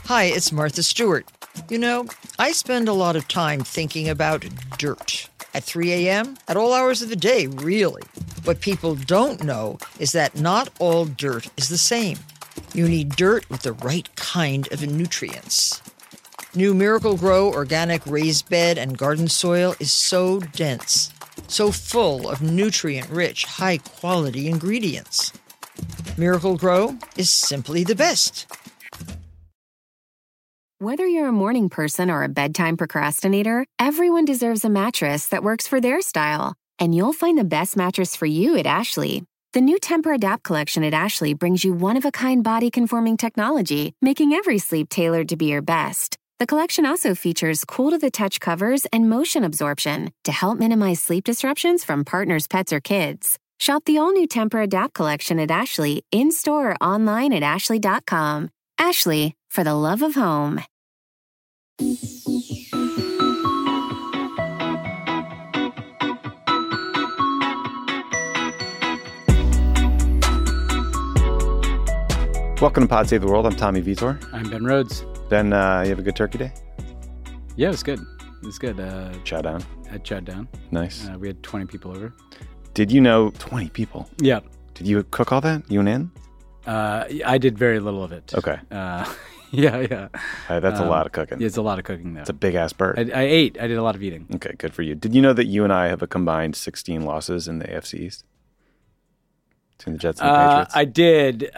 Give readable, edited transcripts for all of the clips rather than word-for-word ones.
Hi, it's Martha Stewart. You know, I spend a lot of time thinking about dirt. At 3 a.m., at all hours of the day, really. What people don't know is that not all dirt is the same. You need dirt with the right kind of nutrients. New Miracle-Gro organic raised bed and garden soil is so dense, so full of nutrient-rich, high-quality ingredients. Miracle-Gro is simply the best. Whether you're a morning person or a bedtime procrastinator, everyone deserves a mattress that works for their style. And you'll find the best mattress for you at Ashley. The new Tempur-Adapt collection at Ashley brings you one-of-a-kind body-conforming technology, making every sleep tailored to be your best. The collection also features cool-to-the-touch covers and motion absorption to help minimize sleep disruptions from partners, pets, or kids. Shop the all-new Tempur-Adapt collection at Ashley, in-store or online at ashley.com. Ashley, for the love of home. Welcome to Pod Save the World. I'm Tommy Vitor. I'm Ben Rhodes. Ben, you have a good turkey day? Yeah, it was good. It was good. Chow down. At Chow Down. Nice. We had 20 people over. Did you know 20 people? Yeah. Did you cook all that? You and Ann? I did very little of it. Okay. Yeah. That's a lot of cooking. Yeah, it's a lot of cooking, though. It's a big-ass bird. I ate. I did a lot of eating. Okay, good for you. Did you know that you and I have a combined 16 losses in the AFC East? Between the Jets and the Patriots? I did.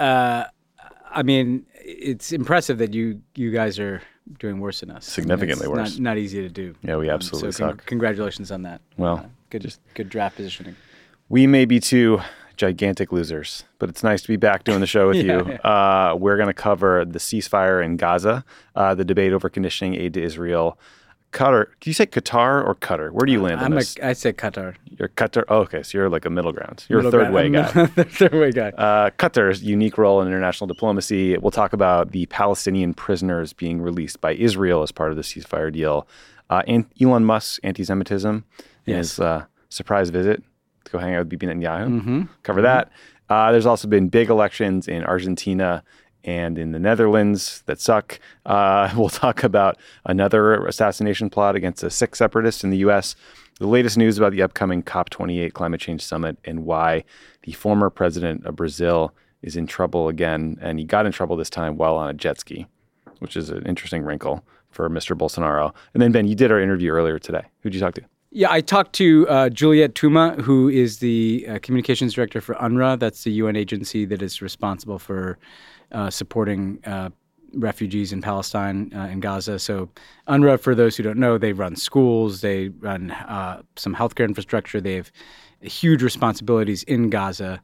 I mean, it's impressive that you guys are doing worse than us. Significantly worse. Not easy to do. Yeah, we absolutely suck. Congratulations on that. Well, good draft positioning. We may be two gigantic losers, but it's nice to be back doing the show with you. Yeah. We're going to cover the ceasefire in Gaza, the debate over conditioning aid to Israel. Qatar. Do you say Qatar or Qatar? Where do you land on this? I say Qatar. You're Qatar. Oh, okay, so you're like a middle ground. You're a third way guy. Third way guy. Qatar's unique role in international diplomacy. We'll talk about the Palestinian prisoners being released by Israel as part of the ceasefire deal. And Elon Musk's anti-Semitism. Yes. His surprise visit to go hang out with Bibi Netanyahu. Mm-hmm. Cover that. There's also been big elections in Argentina and in the Netherlands that suck. We'll talk about another assassination plot against a Sikh separatist in the U.S., the latest news about the upcoming COP28 climate change summit, and why the former president of Brazil is in trouble again. And he got in trouble this time while on a jet ski, which is an interesting wrinkle for Mr. Bolsonaro. And then, Ben, you did our interview earlier today. Who'd you talk to? Yeah, I talked to Juliet Touma, who is the communications director for UNRWA. That's the UN agency that is responsible for supporting refugees in Palestine and Gaza. So UNRWA, for those who don't know, they run schools, they run some healthcare infrastructure. They have huge responsibilities in Gaza.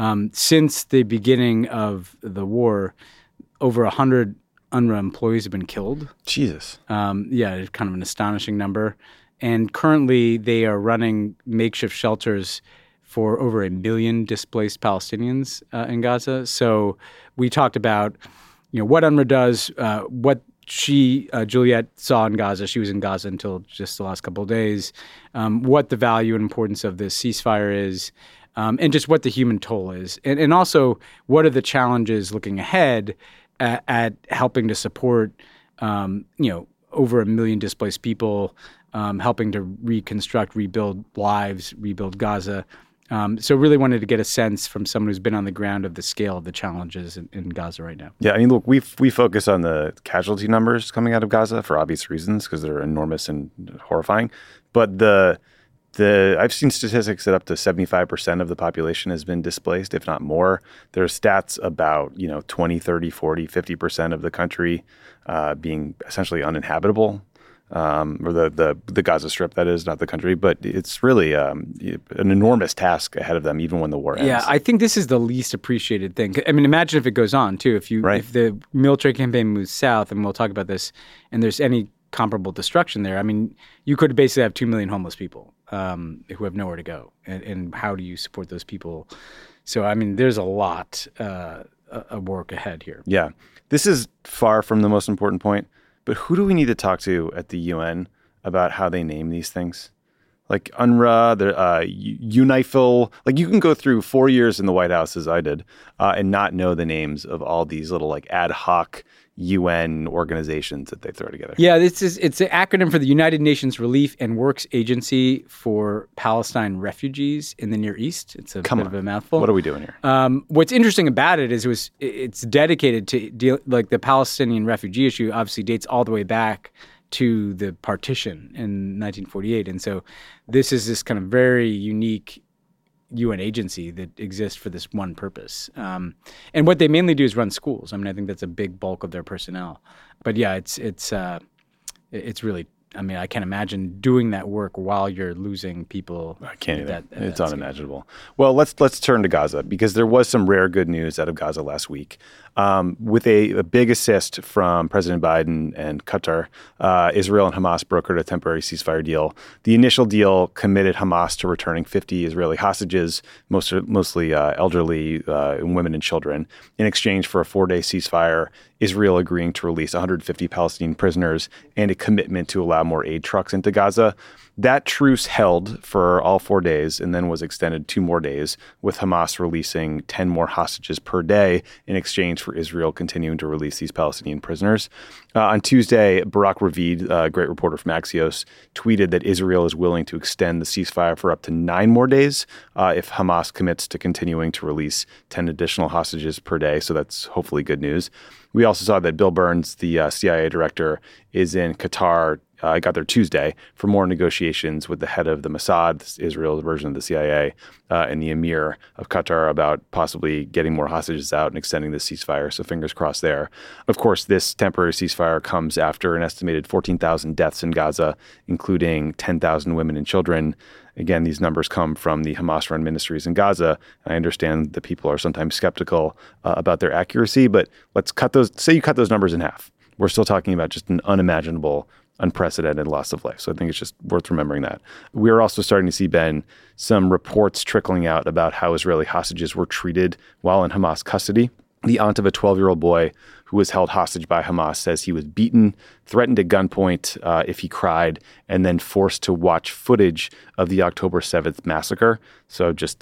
Since the beginning of the war, over 100 UNRWA employees have been killed. Jesus. Yeah, it's kind of an astonishing number. And currently, they are running makeshift shelters for over 1 million displaced Palestinians in Gaza. So we talked about, what UNRWA does, what Juliet saw in Gaza. She was in Gaza until just the last couple of days. What the value and importance of this ceasefire is, and just what the human toll is, and also what are the challenges looking ahead at helping to support, over 1 million displaced people. Helping to reconstruct, rebuild lives, rebuild Gaza. So really wanted to get a sense from someone who's been on the ground of the scale of the challenges in Gaza right now. Yeah, I mean, look, we focus on the casualty numbers coming out of Gaza for obvious reasons because they're enormous and horrifying. But I've seen statistics that up to 75% of the population has been displaced, if not more. There's stats about, 20, 30, 40, 50% of the country being essentially uninhabitable. Or the Gaza Strip, that is, not the country. But it's really an enormous task ahead of them, even when the war ends. Yeah, I think this is the least appreciated thing. I mean, imagine if it goes on, too. If the military campaign moves south, and we'll talk about this, and there's any comparable destruction there, I mean, you could basically have 2 million homeless people who have nowhere to go. And how do you support those people? So, I mean, there's a lot of work ahead here. Yeah. This is far from the most important point. But who do we need to talk to at the UN about how they name these things? Like UNRWA, UNIFIL. Like you can go through 4 years in the White House, as I did, and not know the names of all these little like ad hoc, UN organizations that they throw together. Yeah, it's an acronym for the United Nations Relief and Works Agency for Palestine Refugees in the Near East. It's a bit of a mouthful. What are we doing here? What's interesting about it is it's dedicated to the Palestinian refugee issue. Obviously, dates all the way back to the partition in 1948, and so this is this kind of very unique UN agency that exists for this one purpose. And what they mainly do is run schools. I mean, I think that's a big bulk of their personnel. But yeah, it's really, I mean, I can't imagine doing that work while you're losing people. I can't either. It's unimaginable. Well, let's turn to Gaza, because there was some rare good news out of Gaza last week. With a big assist from President Biden and Qatar, Israel and Hamas brokered a temporary ceasefire deal. The initial deal committed Hamas to returning 50 Israeli hostages, mostly elderly women and children, in exchange for a 4-day ceasefire, Israel agreeing to release 150 Palestinian prisoners, and a commitment to allow more aid trucks into Gaza. That truce held for all 4 days and then was extended 2 more days, with Hamas releasing 10 more hostages per day in exchange for Israel continuing to release these Palestinian prisoners. On Tuesday, Barak Ravid, a great reporter from Axios, tweeted that Israel is willing to extend the ceasefire for up to 9 more days if Hamas commits to continuing to release 10 additional hostages per day. So that's hopefully good news. We also saw that Bill Burns, the CIA director, is in Qatar. I got there Tuesday for more negotiations with the head of the Mossad, Israel's version of the CIA, and the emir of Qatar about possibly getting more hostages out and extending the ceasefire. So fingers crossed there. Of course, this temporary ceasefire comes after an estimated 14,000 deaths in Gaza, including 10,000 women and children. Again, these numbers come from the Hamas-run ministries in Gaza. I understand that people are sometimes skeptical about their accuracy, but let's say you cut those numbers in half. We're still talking about just an unimaginable, unprecedented loss of life. So I think it's just worth remembering that. We're also starting to see, Ben, some reports trickling out about how Israeli hostages were treated while in Hamas custody. The aunt of a 12-year-old boy who was held hostage by Hamas says he was beaten, threatened at gunpoint if he cried, and then forced to watch footage of the October 7th massacre. So just,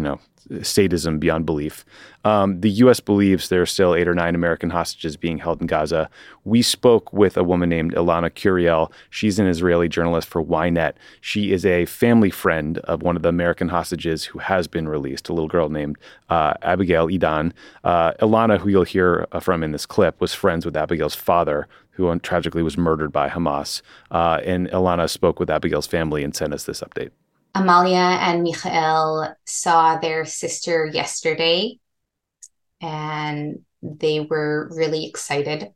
sadism beyond belief. The U.S. believes there are still 8 or 9 American hostages being held in Gaza. We spoke with a woman named Ilana Curiel. She's an Israeli journalist for Ynet. She is a family friend of one of the American hostages who has been released, a little girl named Abigail Idan. Ilana, who you'll hear from in this clip, was friends with Abigail's father, who tragically was murdered by Hamas. And Ilana spoke with Abigail's family and sent us this update. Amalia and Michael saw their sister yesterday, and they were really excited.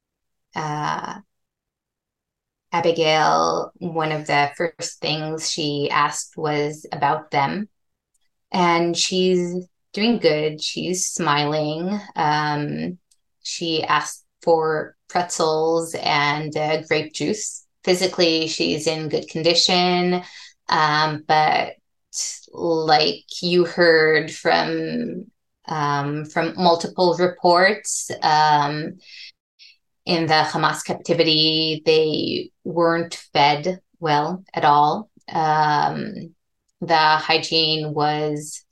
Abigail, one of the first things she asked was about them, and she's doing good. She's smiling. She asked for pretzels and grape juice. Physically, she's in good condition. But like you heard from multiple reports, in the Hamas captivity, they weren't fed well at all. The hygiene was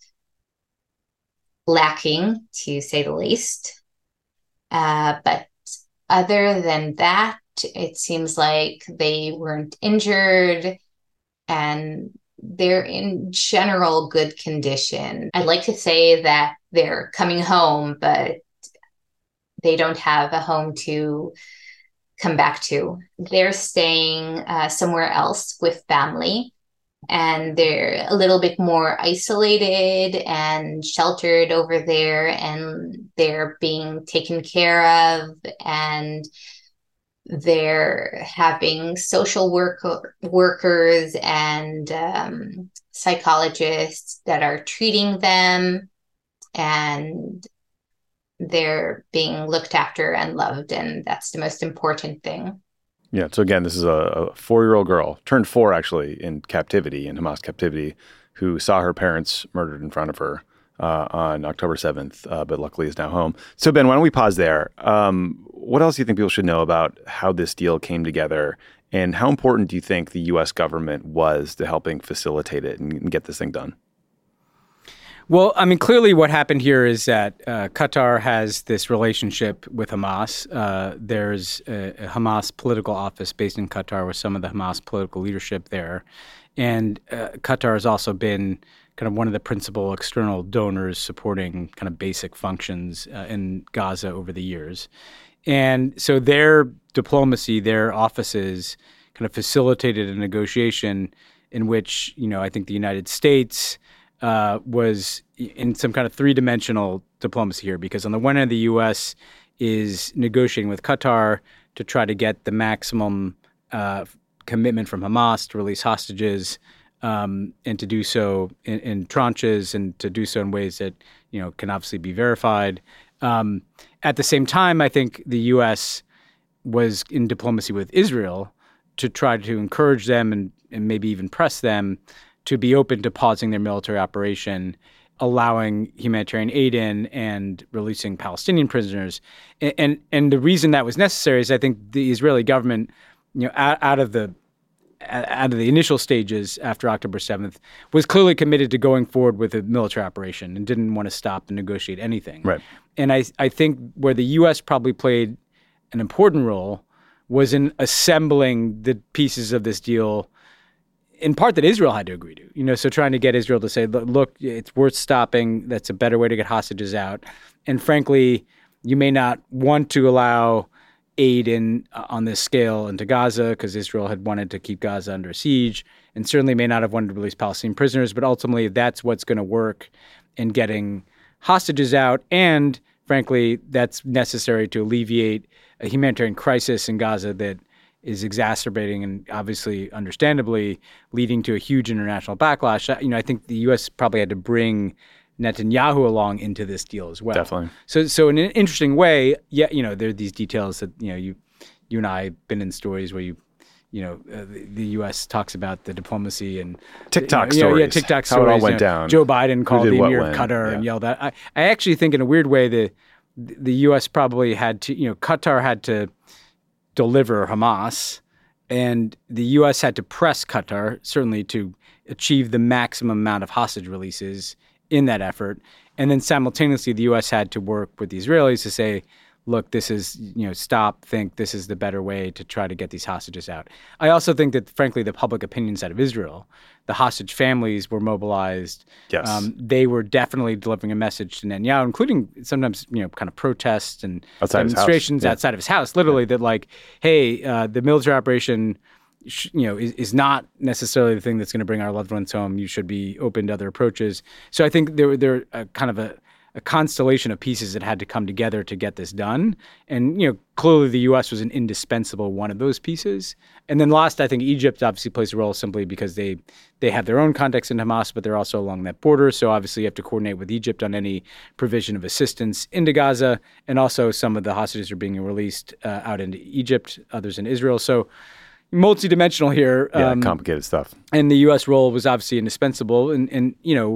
lacking, to say the least. But other than that, it seems like they weren't injured, and they're in general good condition. I'd like to say that they're coming home, but they don't have a home to come back to. They're staying somewhere else with family, and they're a little bit more isolated and sheltered over there, and they're being taken care of, and they're having social workers and psychologists that are treating them, and they're being looked after and loved, and that's the most important thing. Yeah. So again, this is a 4-year-old girl, turned 4 actually, in Hamas captivity, who saw her parents murdered in front of her on October 7th, but luckily is now home. So Ben, why don't we pause there? What else do you think people should know about how this deal came together, and how important do you think the U.S. government was to helping facilitate it and get this thing done? Well, I mean, clearly what happened here is that Qatar has this relationship with Hamas. There's a Hamas political office based in Qatar with some of the Hamas political leadership there. And Qatar has also been kind of one of the principal external donors supporting kind of basic functions in Gaza over the years. And so their diplomacy, their offices kind of facilitated a negotiation in which, I think the United States was in some kind of three-dimensional diplomacy here, because on the one hand, the U.S. is negotiating with Qatar to try to get the maximum commitment from Hamas to release hostages and to do so in tranches and to do so in ways that, can obviously be verified. At the same time, I think the U.S. was in diplomacy with Israel to try to encourage them and maybe even press them to be open to pausing their military operation, allowing humanitarian aid in, and releasing Palestinian prisoners. And the reason that was necessary is I think the Israeli government, out of the initial stages after October 7th, was clearly committed to going forward with a military operation and didn't want to stop and negotiate anything. Right. And I think where the U.S. probably played an important role was in assembling the pieces of this deal, in part that Israel had to agree to, so trying to get Israel to say, look, it's worth stopping. That's a better way to get hostages out. And frankly, you may not want to allow aid on this scale into Gaza because Israel had wanted to keep Gaza under siege and certainly may not have wanted to release Palestinian prisoners. But ultimately, that's what's going to work in getting hostages out. And frankly, that's necessary to alleviate a humanitarian crisis in Gaza that is exacerbating and obviously, understandably, leading to a huge international backlash. I think the U.S. probably had to bring Netanyahu along into this deal as well. Definitely. So in an interesting way, there are these details that you and I have been in stories where the U.S. talks about the diplomacy and TikTok stories. Yeah, TikTok stories. How it all went down. Joe Biden called the Emir of Qatar and yelled at. I actually think, in a weird way, the U.S. probably had to. Qatar had to deliver Hamas, and the U.S. had to press Qatar, certainly, to achieve the maximum amount of hostage releases in that effort. And then simultaneously, the U.S. had to work with the Israelis to say, look, this is, stop, think this is the better way to try to get these hostages out. I also think that, frankly, the public opinion side of Israel, the hostage families were mobilized. Yes. They were definitely delivering a message to Netanyahu, including sometimes, kind of protests and demonstrations outside of his house, literally that like, hey, the military operation, is not necessarily the thing that's going to bring our loved ones home. You should be open to other approaches. So I think there are kind of a constellation of pieces that had to come together to get this done. And, clearly the U.S. was an indispensable one of those pieces. And then last, I think Egypt obviously plays a role simply because they have their own context in Hamas, but they're also along that border. So obviously you have to coordinate with Egypt on any provision of assistance into Gaza. And also some of the hostages are being released out into Egypt, others in Israel. So multidimensional here. Complicated stuff. And the U.S. role was obviously indispensable. And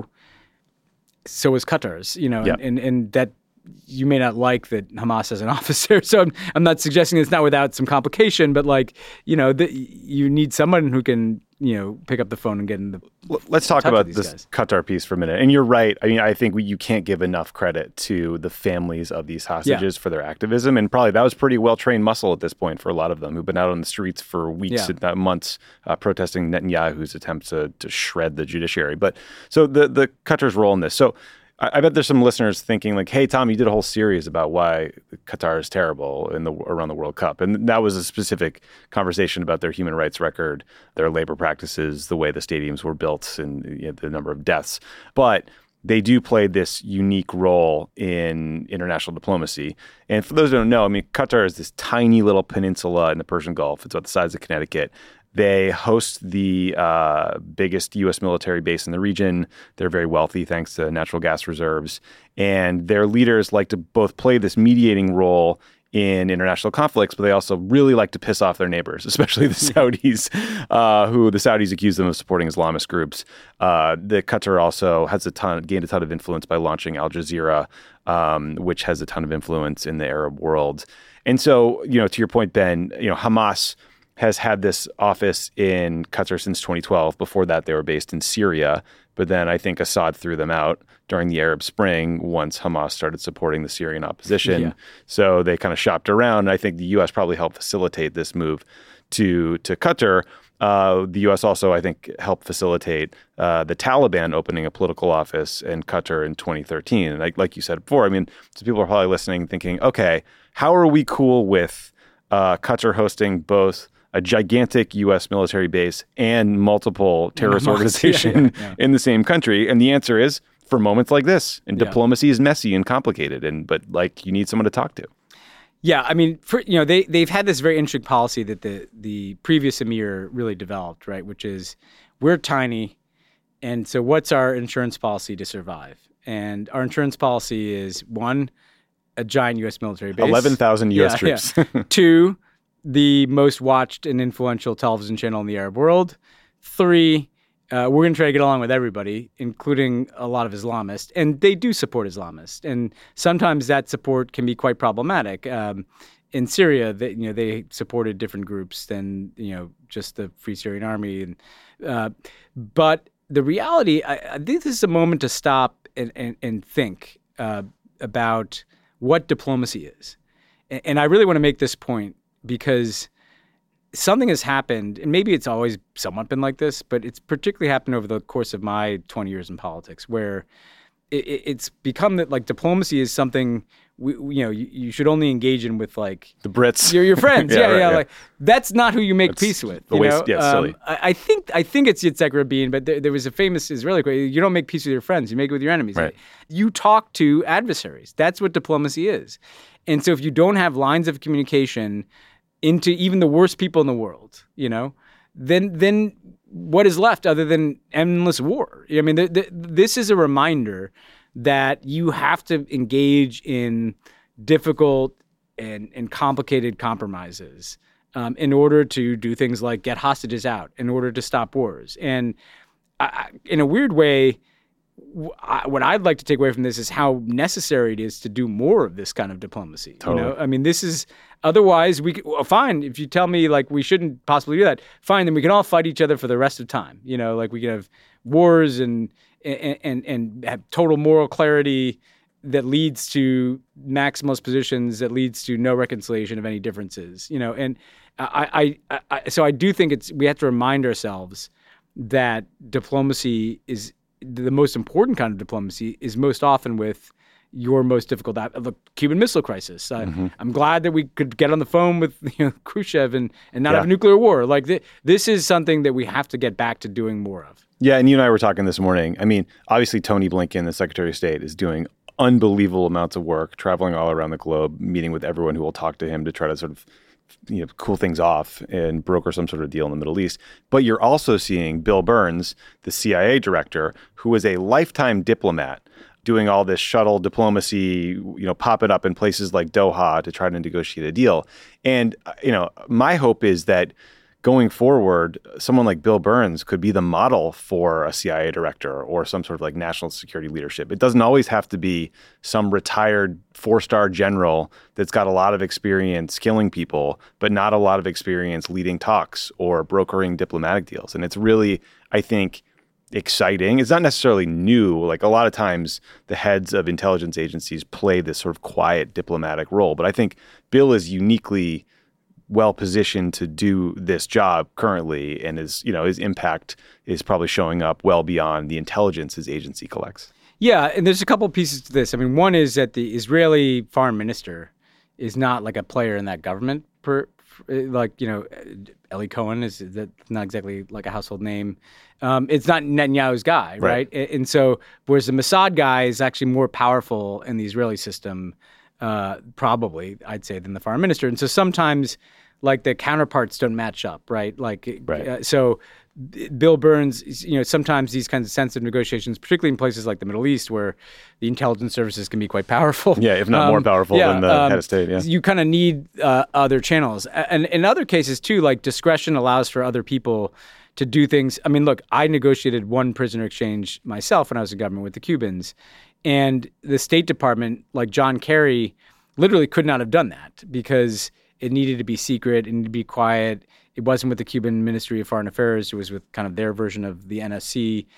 so is Qatar's, and that you may not like that Hamas has an office there. So I'm not suggesting it's not without some complication, but you need someone who can, pick up the phone and get in the. Let's talk about this guys. Qatar piece for a minute. And you're right. I mean, I think you can't give enough credit to the families of these hostages for their activism. And probably that was pretty well-trained muscle at this point for a lot of them who've been out on the streets for weeks and months protesting Netanyahu's attempts to shred the judiciary. But so the Qatar's role in this. So I bet there's some listeners thinking like, hey, Tom, you did a whole series about why Qatar is terrible around the World Cup. And that was a specific conversation about their human rights record, their labor practices, the way the stadiums were built, and the number of deaths. But they do play this unique role in international diplomacy. And for those who don't know, I mean, Qatar is this tiny little peninsula in the Persian Gulf. It's about the size of Connecticut. They host the biggest U.S. military base in the region. They're very wealthy thanks to natural gas reserves. And their leaders like to both play this mediating role in international conflicts, but they also really like to piss off their neighbors, especially the Saudis, who the Saudis accuse them of supporting Islamist groups. The Qatar also has gained a ton of influence by launching Al Jazeera, which has a ton of influence in the Arab world. And so, to your point, Ben, Hamas has had this office in Qatar since 2012. Before that, they were based in Syria. But then I think Assad threw them out during the Arab Spring once Hamas started supporting the Syrian opposition. Yeah. So they kind of shopped around. I think the U.S. probably helped facilitate this move to Qatar. The U.S. also, I think, helped facilitate the Taliban opening a political office in Qatar in 2013. And like you said before, I mean, so people are probably listening thinking, okay, how are we cool with Qatar hosting both a gigantic U.S. military base and multiple terrorist organization in the same country? And the answer is for moments like this. And diplomacy is messy and complicated, but like you need someone to talk to. Yeah, I mean, they've had this very interesting policy that the previous emir really developed, right? Which is we're tiny, and so what's our insurance policy to survive? And our insurance policy is one, a giant U.S. military base, 11,000 U.S. troops. Yeah. Two, the most watched and influential television channel in the Arab world. Three, we're going to try to get along with everybody, including a lot of Islamists. And they do support Islamists. And sometimes that support can be quite problematic. In Syria, they supported different groups than just the Free Syrian Army. But the reality, I think this is a moment to stop and think about what diplomacy is. And I really want to make this point because something has happened, and maybe it's always somewhat been like this, but it's particularly happened over the course of my 20 years in politics, where it's become that like diplomacy is something you should only engage in with like the Brits, your friends. yeah. Like that's not who you make peace with. Silly. I think it's Yitzhak Rabin, but there was a famous Israeli quote: "You don't make peace with your friends; you make it with your enemies." Right. You talk to adversaries. That's what diplomacy is. And so if you don't have lines of communication into even the worst people in the world, then what is left other than endless war? I mean, this is a reminder that you have to engage in difficult and complicated compromises in order to do things like get hostages out, in order to stop wars. And in a weird way, what I'd like to take away from this is how necessary it is to do more of this kind of diplomacy. Totally. I mean, this is otherwise fine. If you tell me like we shouldn't possibly do that, fine. Then we can all fight each other for the rest of time. Like we can have wars and have total moral clarity that leads to maximalist positions, that leads to no reconciliation of any differences. And so I do think we have to remind ourselves that diplomacy is the most important kind of diplomacy is most often with your most difficult the Cuban Missile Crisis. I'm glad that we could get on the phone with Khrushchev and not have a nuclear war. Like this is something that we have to get back to doing more of. Yeah, and you and I were talking this morning. I mean, obviously Tony Blinken, the Secretary of State, is doing unbelievable amounts of work, traveling all around the globe, meeting with everyone who will talk to him to try to sort of cool things off and broker some sort of deal in the Middle East. But you're also seeing Bill Burns, the CIA director, who is a lifetime diplomat, doing all this shuttle diplomacy, popping up in places like Doha to try to negotiate a deal. And, my hope is that going forward, someone like Bill Burns could be the model for a CIA director or some sort of like national security leadership. It doesn't always have to be some retired 4-star general that's got a lot of experience killing people, but not a lot of experience leading talks or brokering diplomatic deals. And it's really, I think, exciting. It's not necessarily new. Like a lot of times the heads of intelligence agencies play this sort of quiet diplomatic role. But I think Bill is uniquely well positioned to do this job currently, and his impact is probably showing up well beyond the intelligence his agency collects. Yeah, and there's a couple of pieces to this. I mean, one is that the Israeli foreign minister is not like a player in that government. Eli Cohen is not exactly like a household name. It's not Netanyahu's guy, right? And so, whereas the Mossad guy is actually more powerful in the Israeli system, probably, I'd say, than the foreign minister. And so sometimes, like, the counterparts don't match up, right? So Bill Burns, sometimes these kinds of sensitive negotiations, particularly in places like the Middle East where the intelligence services can be quite powerful. Yeah, if not more powerful than the head of state, yeah. You kind of need other channels. And in other cases, too, like discretion allows for other people to do things. I mean, look, I negotiated one prisoner exchange myself when I was in government with the Cubans. And the State Department, like John Kerry, literally could not have done that because it needed to be secret, it needed to be quiet. It wasn't with the Cuban Ministry of Foreign Affairs. It was with kind of their version of the NSC.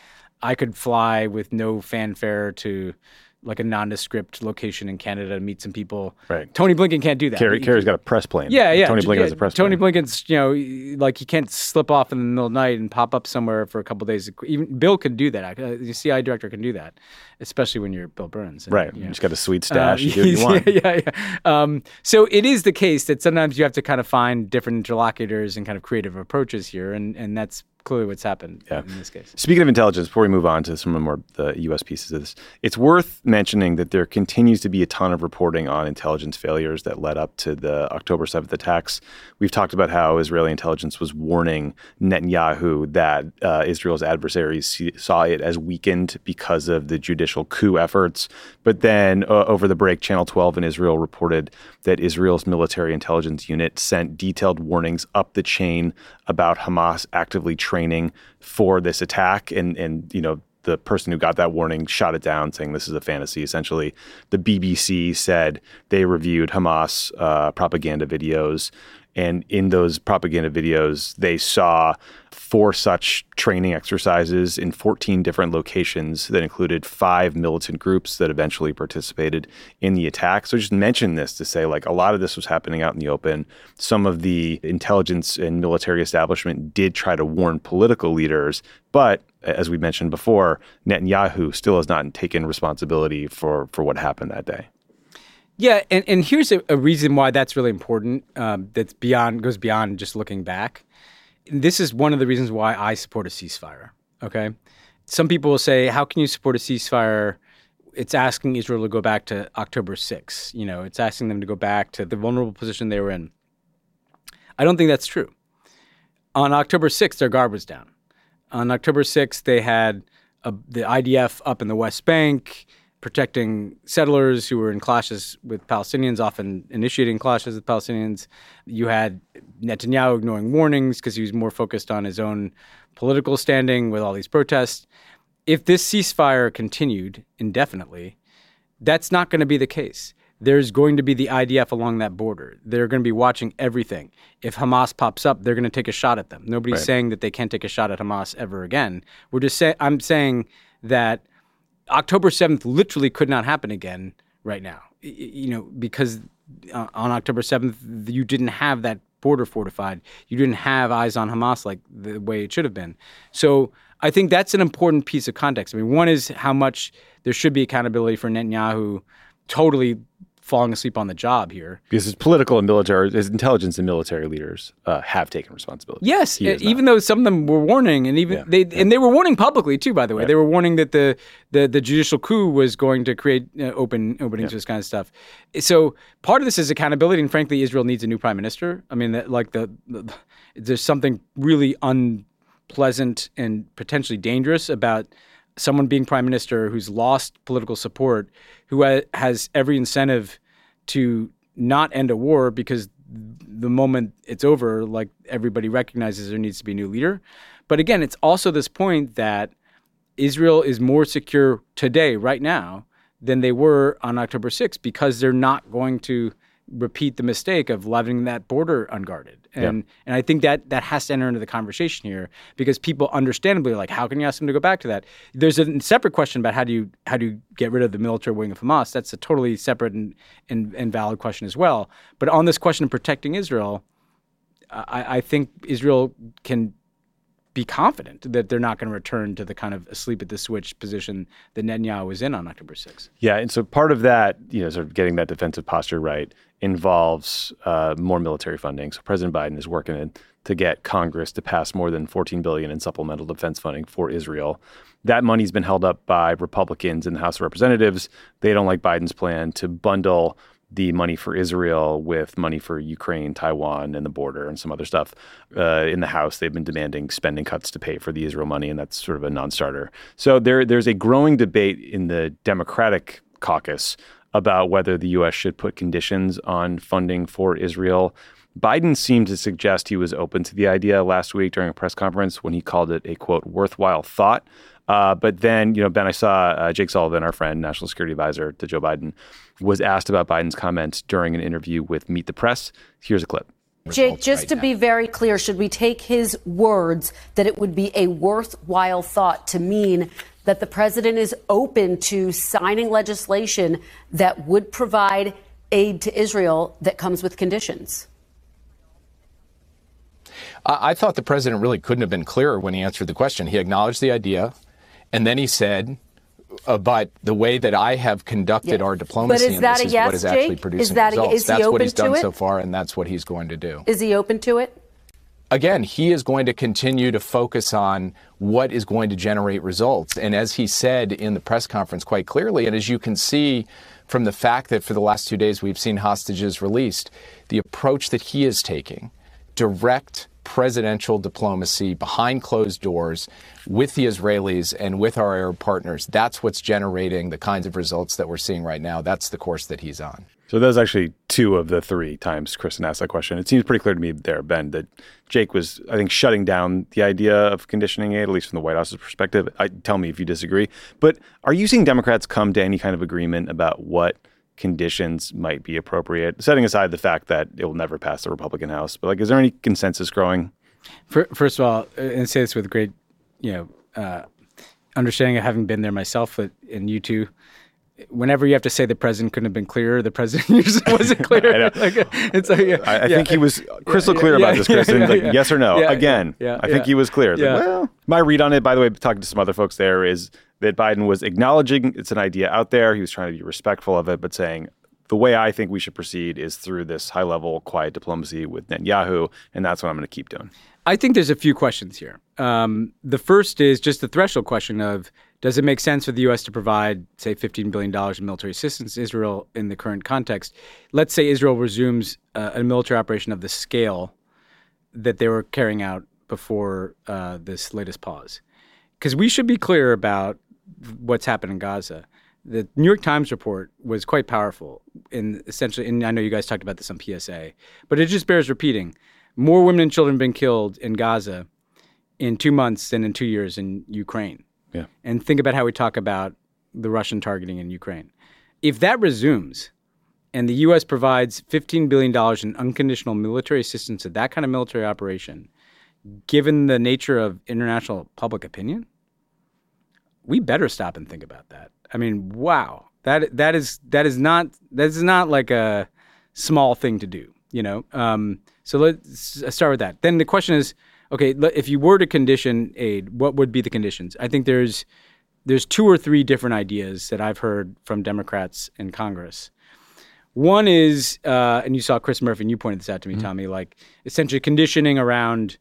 I could fly with no fanfare to like a nondescript location in Canada to meet some people. Right. Tony Blinken can't do that. Kerry's got a press plane. Yeah. Tony Blinken has a press plane. Tony Blinken's, like he can't slip off in the middle of the night and pop up somewhere for a couple of days. Even Bill could do that. The CIA director can do that, especially when you're Bill Burns. Right. You just got a sweet stash. You do what you want. Yeah. So it is the case that sometimes you have to kind of find different interlocutors and kind of creative approaches here, and that's clearly what's happened in this case. Speaking of intelligence, before we move on to some of the U.S. pieces of this, it's worth mentioning that there continues to be a ton of reporting on intelligence failures that led up to the October 7th attacks. We've talked about how Israeli intelligence was warning Netanyahu that Israel's adversaries saw it as weakened because of the judicial coup efforts. But then over the break, Channel 12 in Israel reported that Israel's military intelligence unit sent detailed warnings up the chain about Hamas actively training for this attack. And the person who got that warning shot it down, saying this is a fantasy, essentially. The BBC said they reviewed Hamas propaganda videos. And in those propaganda videos, they saw 4 such training exercises in 14 different locations that included 5 militant groups that eventually participated in the attack. So just mention this to say, like, a lot of this was happening out in the open. Some of the intelligence and military establishment did try to warn political leaders, but as we mentioned before, Netanyahu still has not taken responsibility for what happened that day. Yeah, and here's a reason why that's really important. Goes beyond just looking back. This is one of the reasons why I support a ceasefire. Okay, some people will say, "How can you support a ceasefire?" It's asking Israel to go back to October 6th. It's asking them to go back to the vulnerable position they were in. I don't think that's true. On October 6th, their guard was down. On October 6th, they had the IDF up in the West Bank, protecting settlers who were in clashes with Palestinians, often initiating clashes with Palestinians. You had Netanyahu ignoring warnings because he was more focused on his own political standing with all these protests. If this ceasefire continued indefinitely, that's not going to be the case. There's going to be the IDF along that border. They're going to be watching everything. If Hamas pops up, they're going to take a shot at them. Nobody's saying that they can't take a shot at Hamas ever again. I'm saying that October 7th literally could not happen again right now, because on October 7th, you didn't have that border fortified. You didn't have eyes on Hamas like the way it should have been. So I think that's an important piece of context. I mean, one is how much there should be accountability for Netanyahu totally falling asleep on the job here. Because his political and military, his intelligence and military leaders have taken responsibility. Yes, even though some of them were warning, and they were warning publicly too. By the way, they were warning that the judicial coup was going to create openings to this kind of stuff. So part of this is accountability, and frankly, Israel needs a new prime minister. I mean, there's something really unpleasant and potentially dangerous about someone being prime minister who's lost political support, who has every incentive to not end a war because the moment it's over, like, everybody recognizes there needs to be a new leader. But again, it's also this point that Israel is more secure today, right now, than they were on October 6th because they're not going to repeat the mistake of leaving that border unguarded. And I think that has to enter into the conversation here because people understandably are like, how can you ask them to go back to that? There's a separate question about how do you get rid of the military wing of Hamas. That's a totally separate and valid question as well. But on this question of protecting Israel, I think Israel can be confident that they're not going to return to the kind of asleep at the switch position that Netanyahu was in on October 6th. Yeah, and so part of that, sort of getting that defensive posture right, involves more military funding. So President Biden is working to get Congress to pass more than $14 billion in supplemental defense funding for Israel. That money's been held up by Republicans in the House of Representatives. They don't like Biden's plan to bundle the money for Israel with money for Ukraine, Taiwan, and the border and some other stuff. In the House, they've been demanding spending cuts to pay for the Israel money, and that's sort of a non-starter. So there's a growing debate in the Democratic caucus about whether the U.S. should put conditions on funding for Israel. Biden seemed to suggest he was open to the idea last week during a press conference when he called it a, quote, worthwhile thought. But then, Ben, I saw Jake Sullivan, our friend, national security advisor to Joe Biden, was asked about Biden's comments during an interview with Meet the Press. Here's a clip. Jake, just to be very clear, should we take his words that it would be a worthwhile thought to mean that the president is open to signing legislation that would provide aid to Israel that comes with conditions? I thought the president really couldn't have been clearer when he answered the question. He acknowledged the idea, and then he said, but the way that I have conducted our diplomacy in this is what is actually producing results. That's what he's done so far, and that's what he's going to do. Is he open to it? Again, he is going to continue to focus on what is going to generate results. And as he said in the press conference quite clearly, and as you can see from the fact that for the last 2 days we've seen hostages released, the approach that he is taking, direct presidential diplomacy behind closed doors with the Israelis and with our Arab partners, that's what's generating the kinds of results that we're seeing right now. That's the course that he's on. So that was actually 2 of the 3 times Kristen asked that question. It seems pretty clear to me there, Ben, that Jake was, I think, shutting down the idea of conditioning aid, at least from the White House's perspective. Tell me if you disagree. But are you seeing Democrats come to any kind of agreement about what conditions might be appropriate, setting aside the fact that it will never pass the Republican House? But is there any consensus growing? First of all, and say this with great, understanding of having been there myself, and you too. Whenever you have to say the president couldn't have been clearer, the president usually wasn't clear. I think he was crystal clear about this, Kristen. Yes or no? I think he was clear. Well, my read on it, by the way, talking to some other folks there, is that Biden was acknowledging it's an idea out there. He was trying to be respectful of it, but saying, the way I think we should proceed is through this high-level, quiet diplomacy with Netanyahu, and that's what I'm going to keep doing. I think there's a few questions here. The first is just the threshold question of, does it make sense for the U.S. to provide, say, $15 billion in military assistance to Israel in the current context? Let's say Israel resumes a military operation of the scale that they were carrying out before this latest pause. Because we should be clear about what's happened in Gaza. The New York Times report was quite powerful in essentially, and I know you guys talked about this on PSA, but it just bears repeating. More women and children have been killed in Gaza in 2 months than in 2 years in Ukraine. Yeah. And think about how we talk about the Russian targeting in Ukraine. If that resumes and the U.S. provides $15 billion in unconditional military assistance to that kind of military operation, given the nature of international public opinion, we better stop and think about that. I mean, wow, that is not like a small thing to do, So let's start with that. Then the question is, okay, if you were to condition aid, what would be the conditions? I think there's 2 or 3 different ideas that I've heard from Democrats in Congress. One is, and you saw Chris Murphy, and you pointed this out to me, Tommy, essentially conditioning around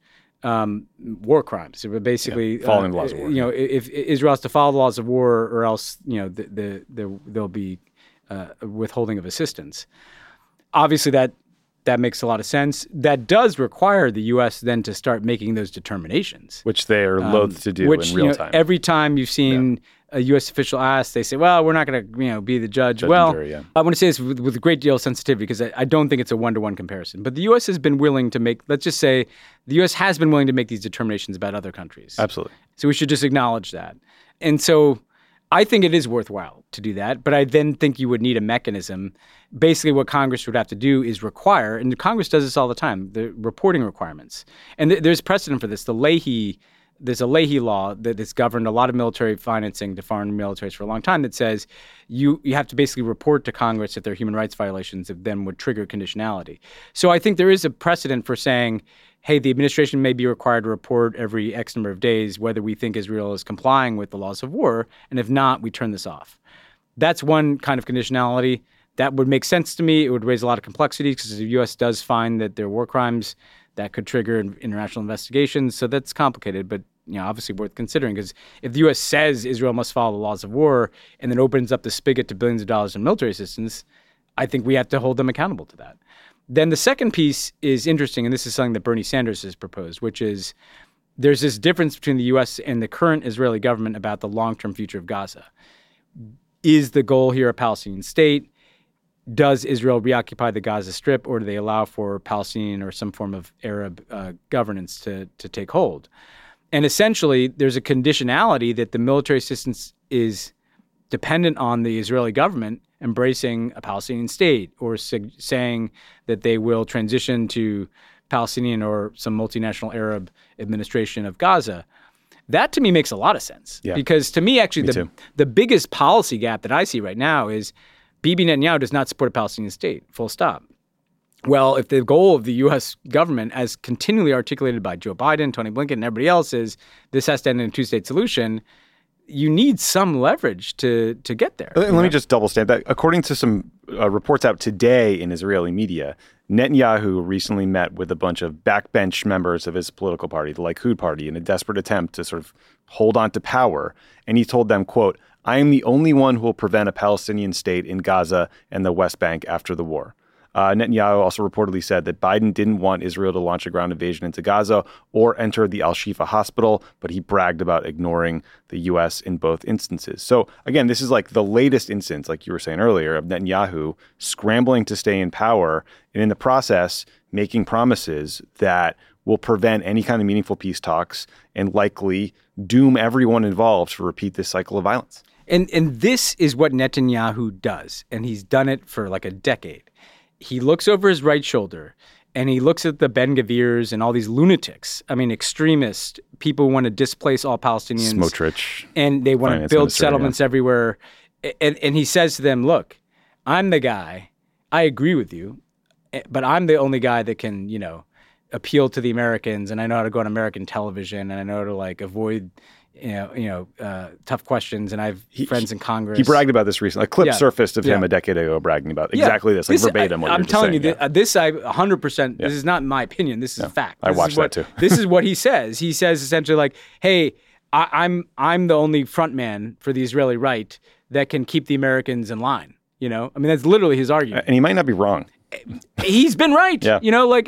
war crimes. So basically, following the laws of war. If Israel has to follow the laws of war, or else, there'll be withholding of assistance. Obviously, that makes a lot of sense. That does require the U.S. then to start making those determinations, which they are loath to do in real time. Every time you've seen a U.S. official ask, they say, "Well, we're not going to, be the judge." I want to say this with a great deal of sensitivity because I don't think it's a one-to-one comparison. But the U.S. has been willing to make. Let's just say the U.S. has been willing to make these determinations about other countries. Absolutely. So we should just acknowledge that. And so I think it is worthwhile to do that, but I then think you would need a mechanism. Basically, what Congress would have to do is require, and Congress does this all the time, the reporting requirements. And there's precedent for this. There's a Leahy law that has governed a lot of military financing to foreign militaries for a long time that says you have to basically report to Congress if there are human rights violations that then would trigger conditionality. So I think there is a precedent for saying, hey, the administration may be required to report every X number of days whether we think Israel is complying with the laws of war, and if not, we turn this off. That's one kind of conditionality. That would make sense to me. It would raise a lot of complexities because the U.S. does find that there are war crimes that could trigger international investigations. So that's complicated, but obviously worth considering, because if the U.S. says Israel must follow the laws of war and then opens up the spigot to billions of dollars in military assistance, I think we have to hold them accountable to that. Then the second piece is interesting, and this is something that Bernie Sanders has proposed, which is there's this difference between the U.S. and the current Israeli government about the long-term future of Gaza. Is the goal here a Palestinian state? Does Israel reoccupy the Gaza Strip, or do they allow for Palestinian or some form of Arab governance to take hold? And essentially, there's a conditionality that the military assistance is dependent on the Israeli government embracing a Palestinian state or saying that they will transition to Palestinian or some multinational Arab administration of Gaza. That to me makes a lot of sense. Yeah. Because to me, actually, the biggest policy gap that I see right now is Bibi Netanyahu does not support a Palestinian state, full stop. Well, if the goal of the U.S. government, as continually articulated by Joe Biden, Tony Blinken, and everybody else, is this has to end in a two-state solution, you need some leverage to get there. Let me just double stamp that. According to some reports out today in Israeli media, Netanyahu recently met with a bunch of backbench members of his political party, the Likud party, in a desperate attempt to sort of hold on to power. And he told them, quote, "I am the only one who will prevent a Palestinian state in Gaza and the West Bank after the war." Netanyahu also reportedly said that Biden didn't want Israel to launch a ground invasion into Gaza or enter the Al-Shifa hospital, but he bragged about ignoring the U.S. in both instances. So again, this is like the latest instance, like you were saying earlier, of Netanyahu scrambling to stay in power and in the process making promises that will prevent any kind of meaningful peace talks and likely doom everyone involved to repeat this cycle of violence. And this is what Netanyahu does, and he's done it for like a decade. He looks over his right shoulder and he looks at the Ben-Gvirs and all these lunatics, extremists, people who want to displace all Palestinians. Smotrich. And they want to build settlements everywhere. And he says to them, look, I'm the guy, I agree with you, but I'm the only guy that can, appeal to the Americans, and I know how to go on American television, and I know how to like avoid tough questions, and I have friends in Congress. He bragged about this recently. A clip surfaced of him a decade ago bragging about exactly this, like verbatim what I'm telling you, this I 100%, Yeah. this is not my opinion, this is a fact. I watched that too. This is what he says. He says essentially like, hey, I'm the only front man for the Israeli right that can keep the Americans in line. That's literally his argument. And he might not be wrong. He's been right, Yeah.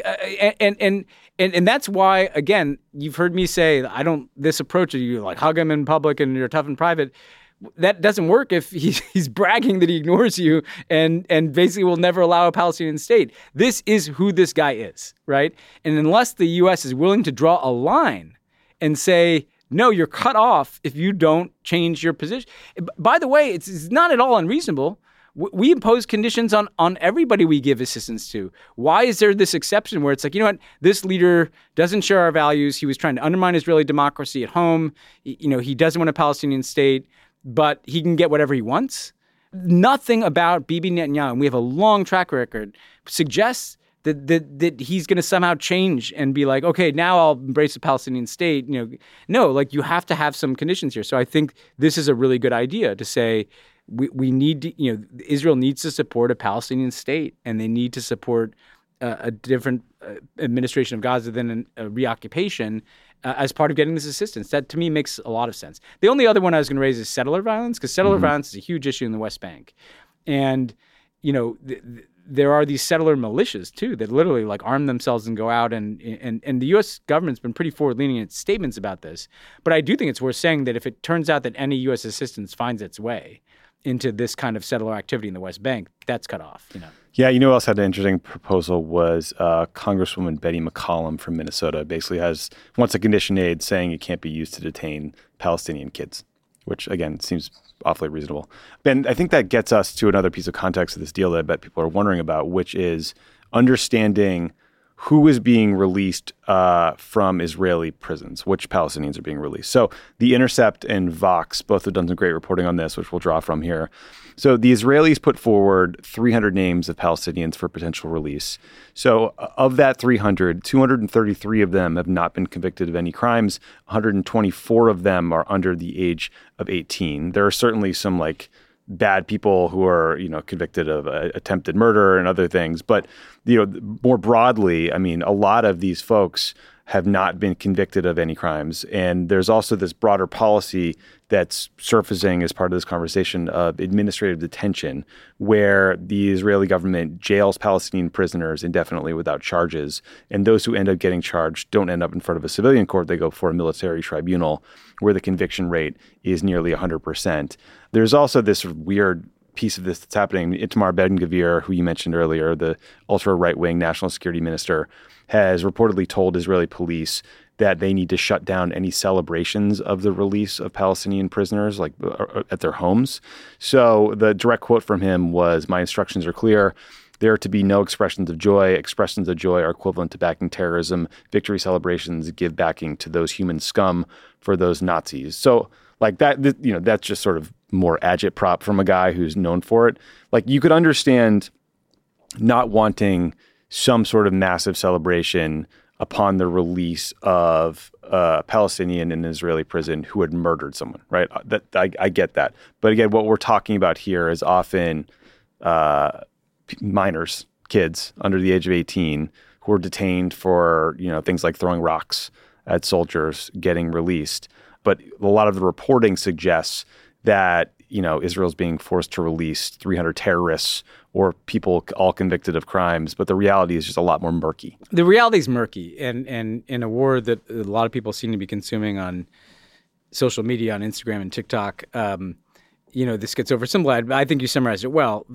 And that's why, again, you've heard me say, this approach of you like hug him in public and you're tough in private. That doesn't work if he's bragging that he ignores you and basically will never allow a Palestinian state. This is who this guy is, right? And unless the U.S. is willing to draw a line and say, no, you're cut off if you don't change your position. By the way, it's not at all unreasonable. We impose conditions on everybody we give assistance to. Why is there this exception where it's like, this leader doesn't share our values. He was trying to undermine Israeli democracy at home. He doesn't want a Palestinian state, but he can get whatever he wants. Nothing about Bibi Netanyahu, and we have a long track record, suggests that he's going to somehow change and be like, okay, now I'll embrace a Palestinian state. No, like you have to have some conditions here. So I think this is a really good idea to say, we need to, Israel needs to support a Palestinian state, and they need to support a different administration of Gaza than a reoccupation as part of getting this assistance. That, to me, makes a lot of sense. The only other one I was going to raise is settler violence, because settler violence is a huge issue in the West Bank. And, there are these settler militias, too, that literally like arm themselves and go out. And the U.S. government's been pretty forward-leaning in its statements about this. But I do think it's worth saying that if it turns out that any U.S. assistance finds its way into this kind of settler activity in the West Bank, that's cut off. Yeah, who else had an interesting proposal was Congresswoman Betty McCollum from Minnesota. Basically wants a condition aid saying it can't be used to detain Palestinian kids, which again seems awfully reasonable. And I think that gets us to another piece of context of this deal that I bet people are wondering about, which is understanding who is being released from Israeli prisons, which Palestinians are being released. So The Intercept and Vox both have done some great reporting on this, which we'll draw from here. So the Israelis put forward 300 names of Palestinians for potential release. So of that 300, 233 of them have not been convicted of any crimes. 124 of them are under the age of 18. There are certainly some bad people who are, convicted of attempted murder and other things. But, more broadly, a lot of these folks have not been convicted of any crimes. And there's also this broader policy that's surfacing as part of this conversation of administrative detention, where the Israeli government jails Palestinian prisoners indefinitely without charges. And those who end up getting charged don't end up in front of a civilian court. They go before a military tribunal where the conviction rate is nearly 100%. There's also this weird piece of this that's happening. Itamar Ben-Gvir, who you mentioned earlier, the ultra-right-wing national security minister, has reportedly told Israeli police that they need to shut down any celebrations of the release of Palestinian prisoners, at their homes. So the direct quote from him was, "My instructions are clear. there are to be no expressions of joy. Expressions of joy are equivalent to backing terrorism. Victory celebrations give backing to those human scum for those Nazis. So like that, that's just sort of more agitprop from a guy who's known for it. Like you could understand not wanting some sort of massive celebration upon the release of a Palestinian in an Israeli prison who had murdered someone, right? I get that. But again, what we're talking about here is often minors, kids under the age of 18 who are detained for, things like throwing rocks at soldiers getting released. But a lot of the reporting suggests that, Israel's being forced to release 300 terrorists or people all convicted of crimes. But the reality is just a lot more murky. The reality is murky. And in a war that a lot of people seem to be consuming on social media, on Instagram and TikTok, this gets oversimplified. But I think you summarized it well.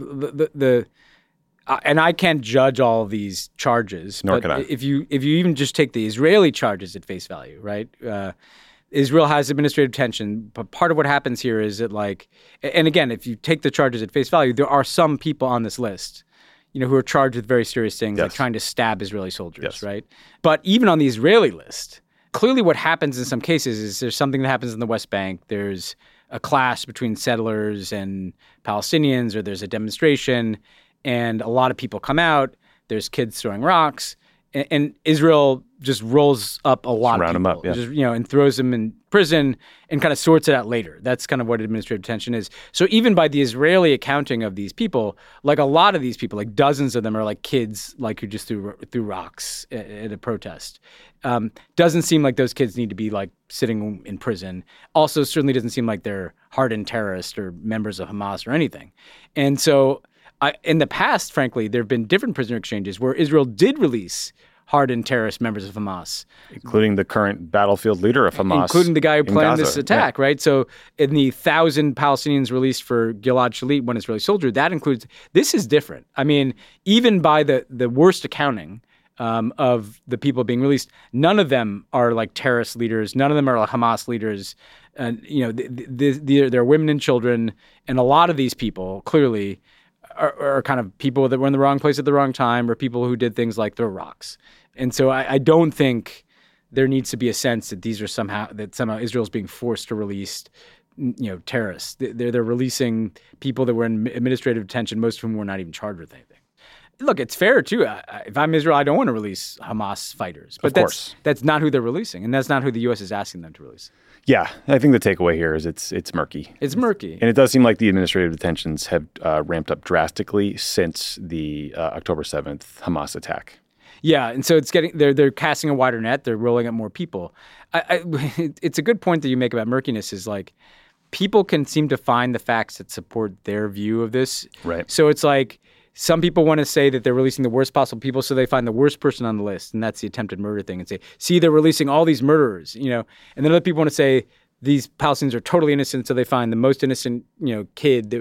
And I can't judge all of these charges. Nor but can I. If you even just take the Israeli charges at face value, right? Israel has administrative tension, but part of what happens here is that and again, if you take the charges at face value, there are some people on this list, who are charged with very serious things, like trying to stab Israeli soldiers, right? But even on the Israeli list, clearly what happens in some cases is there's something that happens in the West Bank. There's a clash between settlers and Palestinians, or there's a demonstration, and a lot of people come out. There's kids throwing rocks, and Israel just rolls up a lot of people, them up, yeah. just, and throws them in prison and kind of sorts it out later. That's kind of what administrative detention is. So even by the Israeli accounting of these people, like a lot of these people, like dozens of them are like kids, like who just threw rocks at a protest. Doesn't seem like those kids need to be like sitting in prison. Also, certainly doesn't seem like they're hardened terrorists or members of Hamas or anything. And so in the past, frankly, there have been different prisoner exchanges where Israel did release hardened terrorist members of Hamas. Including the current battlefield leader of Hamas. Including the guy who planned Gaza. this attack, right? So in the 1,000 Palestinians released for Gilad Shalit, one Israeli soldier, that includes, this is different. I mean, even by the worst accounting of the people being released, none of them are like terrorist leaders. None of them are like Hamas leaders. And, there are women and children. And a lot of these people clearly are kind of people that were in the wrong place at the wrong time, or people who did things like throw rocks. And so I don't think there needs to be a sense that these are somehow Israel's being forced to release, terrorists. They're releasing people that were in administrative detention, most of whom were not even charged with anything. Look, it's fair too. If I'm Israel, I don't want to release Hamas fighters, but that's not who they're releasing, and that's not who the U.S. is asking them to release. Yeah, I think the takeaway here is it's murky. It's murky. And it does seem like the administrative detentions have ramped up drastically since the October 7th Hamas attack. Yeah, and so they're casting a wider net. They're rolling up more people. It's a good point that you make about murkiness. Is like people can seem to find the facts that support their view of this. Right. So it's like some people want to say that they're releasing the worst possible people, so they find the worst person on the list, and that's the attempted murder thing, and say, see, they're releasing all these murderers, And then other people want to say these Palestinians are totally innocent, so they find the most innocent, kid.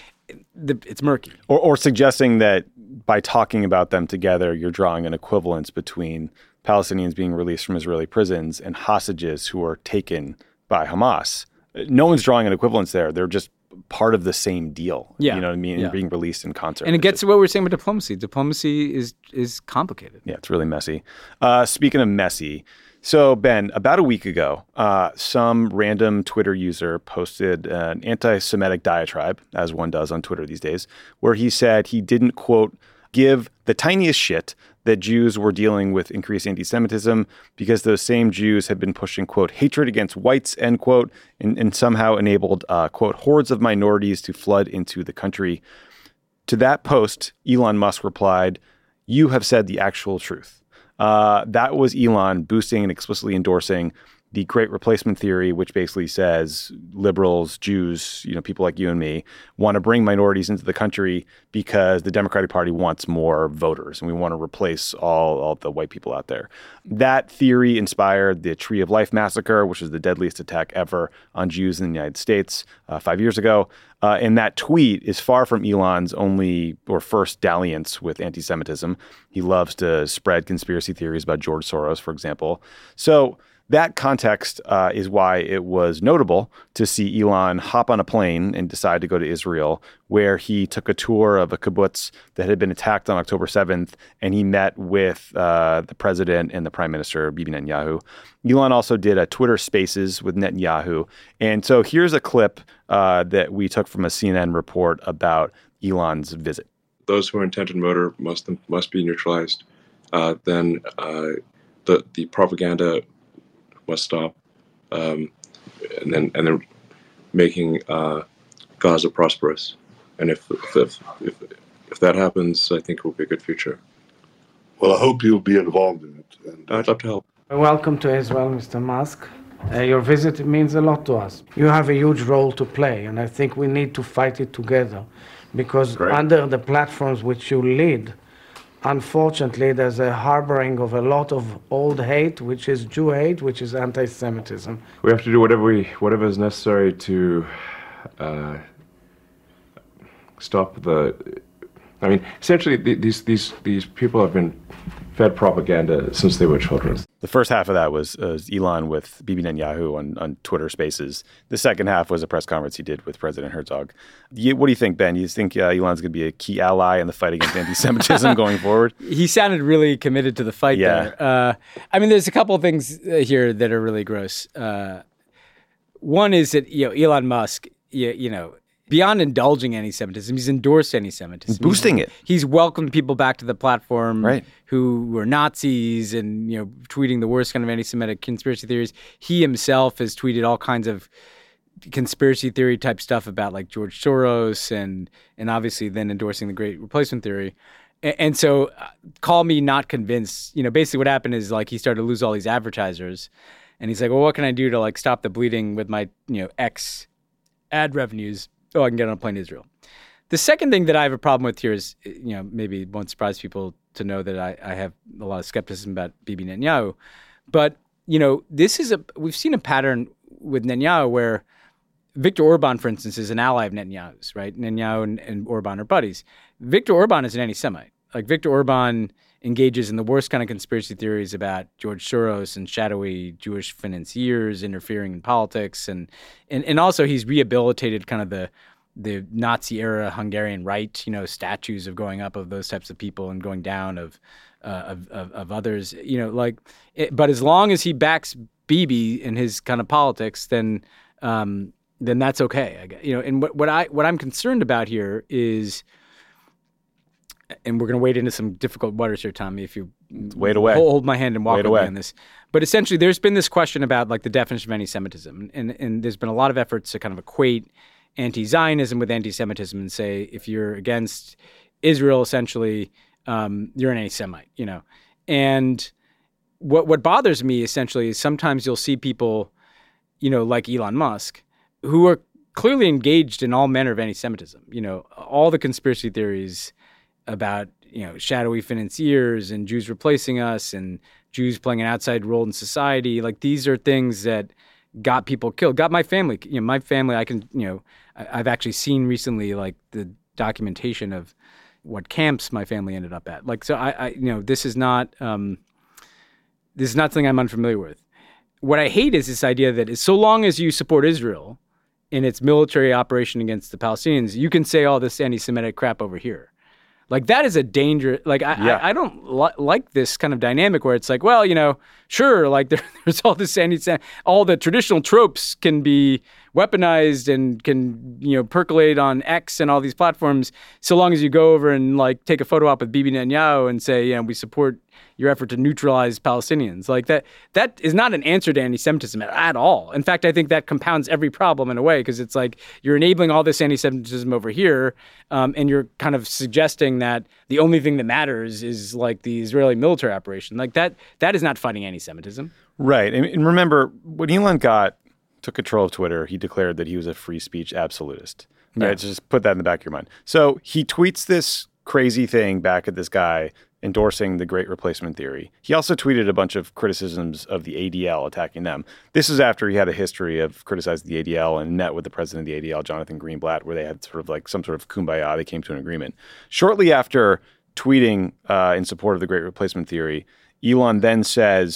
It's murky. Or suggesting that by talking about them together, you're drawing an equivalence between Palestinians being released from Israeli prisons and hostages who are taken by Hamas. No one's drawing an equivalence there. They're just part of the same deal. Yeah. You know what I mean? Yeah. Being released in concert. And it gets to what we're saying with diplomacy. Diplomacy is complicated. Yeah, it's really messy. Speaking of messy, so Ben, about a week ago, some random Twitter user posted an anti-Semitic diatribe, as one does on Twitter these days, where he said he didn't, quote, give the tiniest shit that Jews were dealing with increased anti-Semitism because those same Jews had been pushing, quote, hatred against whites, end quote, and somehow enabled, quote, hordes of minorities to flood into the country. To that post, Elon Musk replied, "You have said the actual truth." That was Elon boosting and explicitly endorsing the Great Replacement theory, which basically says liberals, Jews, people like you and me, want to bring minorities into the country because the Democratic Party wants more voters, and we want to replace all the white people out there. That theory inspired the Tree of Life massacre, which was the deadliest attack ever on Jews in the United States 5 years ago. And that tweet is far from Elon's only or first dalliance with anti-Semitism. He loves to spread conspiracy theories about George Soros, for example. So that context is why it was notable to see Elon hop on a plane and decide to go to Israel, where he took a tour of a kibbutz that had been attacked on October 7th, and he met with the president and the prime minister, Bibi Netanyahu. Elon also did a Twitter Spaces with Netanyahu. And so here's a clip that we took from a CNN report about Elon's visit. Those who are intent on murder must be neutralized. Then the propaganda must stop, and then making Gaza prosperous. And if that happens, I think it will be a good future. Well, I hope you'll be involved in it. And I'd love to help. Welcome to Israel, Mr. Musk. Your visit means a lot to us. You have a huge role to play, and I think we need to fight it together. Because under the platforms which you lead, unfortunately, there's a harboring of a lot of old hate, which is Jew hate, which is anti-Semitism. We have to do whatever is necessary to stop the. I mean, essentially, these people have been fed propaganda since they were children. The first half of that was Elon with Bibi Netanyahu on Twitter Spaces. The second half was a press conference he did with President Herzog. What do you think, Ben? You think Elon's going to be a key ally in the fight against anti-Semitism going forward? He sounded really committed to the fight there. I mean, there's a couple of things here that are really gross. One is that Elon Musk, beyond indulging anti-Semitism, he's endorsed anti-Semitism. He's boosting it. He's welcomed people back to the platform right. who were Nazis and tweeting the worst kind of anti-Semitic conspiracy theories. He himself has tweeted all kinds of conspiracy theory type stuff about like George Soros and obviously then endorsing the Great Replacement Theory. And so call me not convinced. Basically what happened is like he started to lose all these advertisers and he's like, well, what can I do to like stop the bleeding with my X ad revenues? Oh, I can get on a plane to Israel. The second thing that I have a problem with here is, maybe it won't surprise people to know that I have a lot of skepticism about Bibi Netanyahu. But, we've seen a pattern with Netanyahu where Viktor Orban, for instance, is an ally of Netanyahu's, right? Netanyahu and Orban are buddies. Viktor Orban is an anti-Semite. Like Viktor Orban engages in the worst kind of conspiracy theories about George Soros and shadowy Jewish financiers interfering in politics. And also he's rehabilitated kind of the Nazi era Hungarian right, statues of going up of those types of people and going down of others, but as long as he backs Bibi in his kind of politics, then that's okay. And what I'm concerned about here is, and we're going to wade into some difficult waters here, Tommy, if you wade away. Hold my hand and walk with me on this. But essentially, there's been this question about like the definition of anti-Semitism, and there's been a lot of efforts to kind of equate anti-Zionism with anti-Semitism and say if you're against Israel, essentially, you're an anti-Semite. And what bothers me essentially is sometimes you'll see people, like Elon Musk, who are clearly engaged in all manner of anti-Semitism. All the conspiracy theories about, shadowy financiers and Jews replacing us and Jews playing an outside role in society. Like these are things that got people killed, got my family. My family, I've actually seen recently like the documentation of what camps my family ended up at. Like, so this is not something I'm unfamiliar with. What I hate is this idea that so long as you support Israel in its military operation against the Palestinians, you can say all this anti-Semitic crap over here. Like that is a danger. Like I don't like this kind of dynamic where it's like, well, sure, like there's all this all the traditional tropes can be weaponized and can percolate on X and all these platforms, so long as you go over and like take a photo op with Bibi Netanyahu and say, we support your effort to neutralize Palestinians. Like that is not an answer to anti-Semitism at all. In fact, I think that compounds every problem in a way because it's like you're enabling all this anti-Semitism over here, and you're kind of suggesting that the only thing that matters is like the Israeli military operation. Like that is not fighting anti-Semitism. Right. And remember, when Elon took control of Twitter, he declared that he was a free speech absolutist. Right? Yeah. Just put that in the back of your mind. So he tweets this crazy thing back at this guy endorsing the Great Replacement Theory. He also tweeted a bunch of criticisms of the ADL, attacking them. This is after he had a history of criticizing the ADL and met with the president of the ADL, Jonathan Greenblatt, where they had sort of like some sort of kumbaya. They came to an agreement. Shortly after tweeting in support of the Great Replacement Theory, Elon then says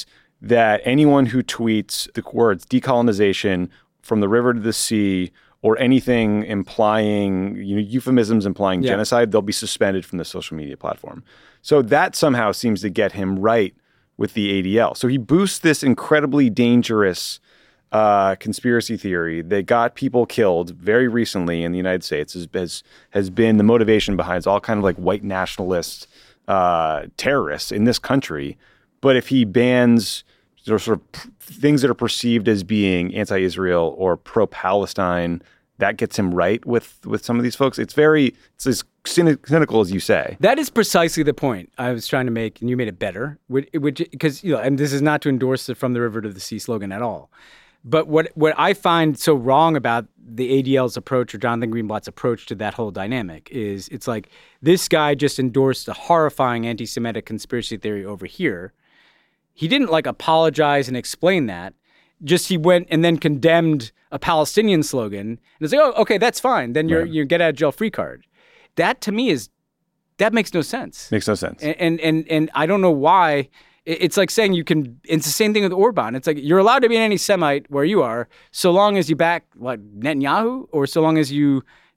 that anyone who tweets the words decolonization from the river to the sea or anything implying, euphemisms implying genocide, they'll be suspended from the social media platform. So that somehow seems to get him right with the ADL. So he boosts this incredibly dangerous conspiracy theory that got people killed very recently in the United States has been the motivation behind all kind of like white nationalist terrorists in this country. But if he bans sort of things that are perceived as being anti-Israel or pro-Palestine, that gets him right with some of these folks. It's as cynical as you say. That is precisely the point I was trying to make, and you made it better. Because and this is not to endorse the "From the River to the Sea" slogan at all. But what I find so wrong about the ADL's approach or Jonathan Greenblatt's approach to that whole dynamic is it's like this guy just endorsed a horrifying anti-Semitic conspiracy theory over here. He didn't apologize and explain that. Just he went and then condemned a Palestinian slogan and it's like, oh, okay, that's fine. Then you get out of jail free card. That to me that makes no sense. Makes no sense. And I don't know why. It's like saying it's the same thing with Orban. It's like you're allowed to be an anti-Semite where you are, so long as you back Netanyahu or so long as you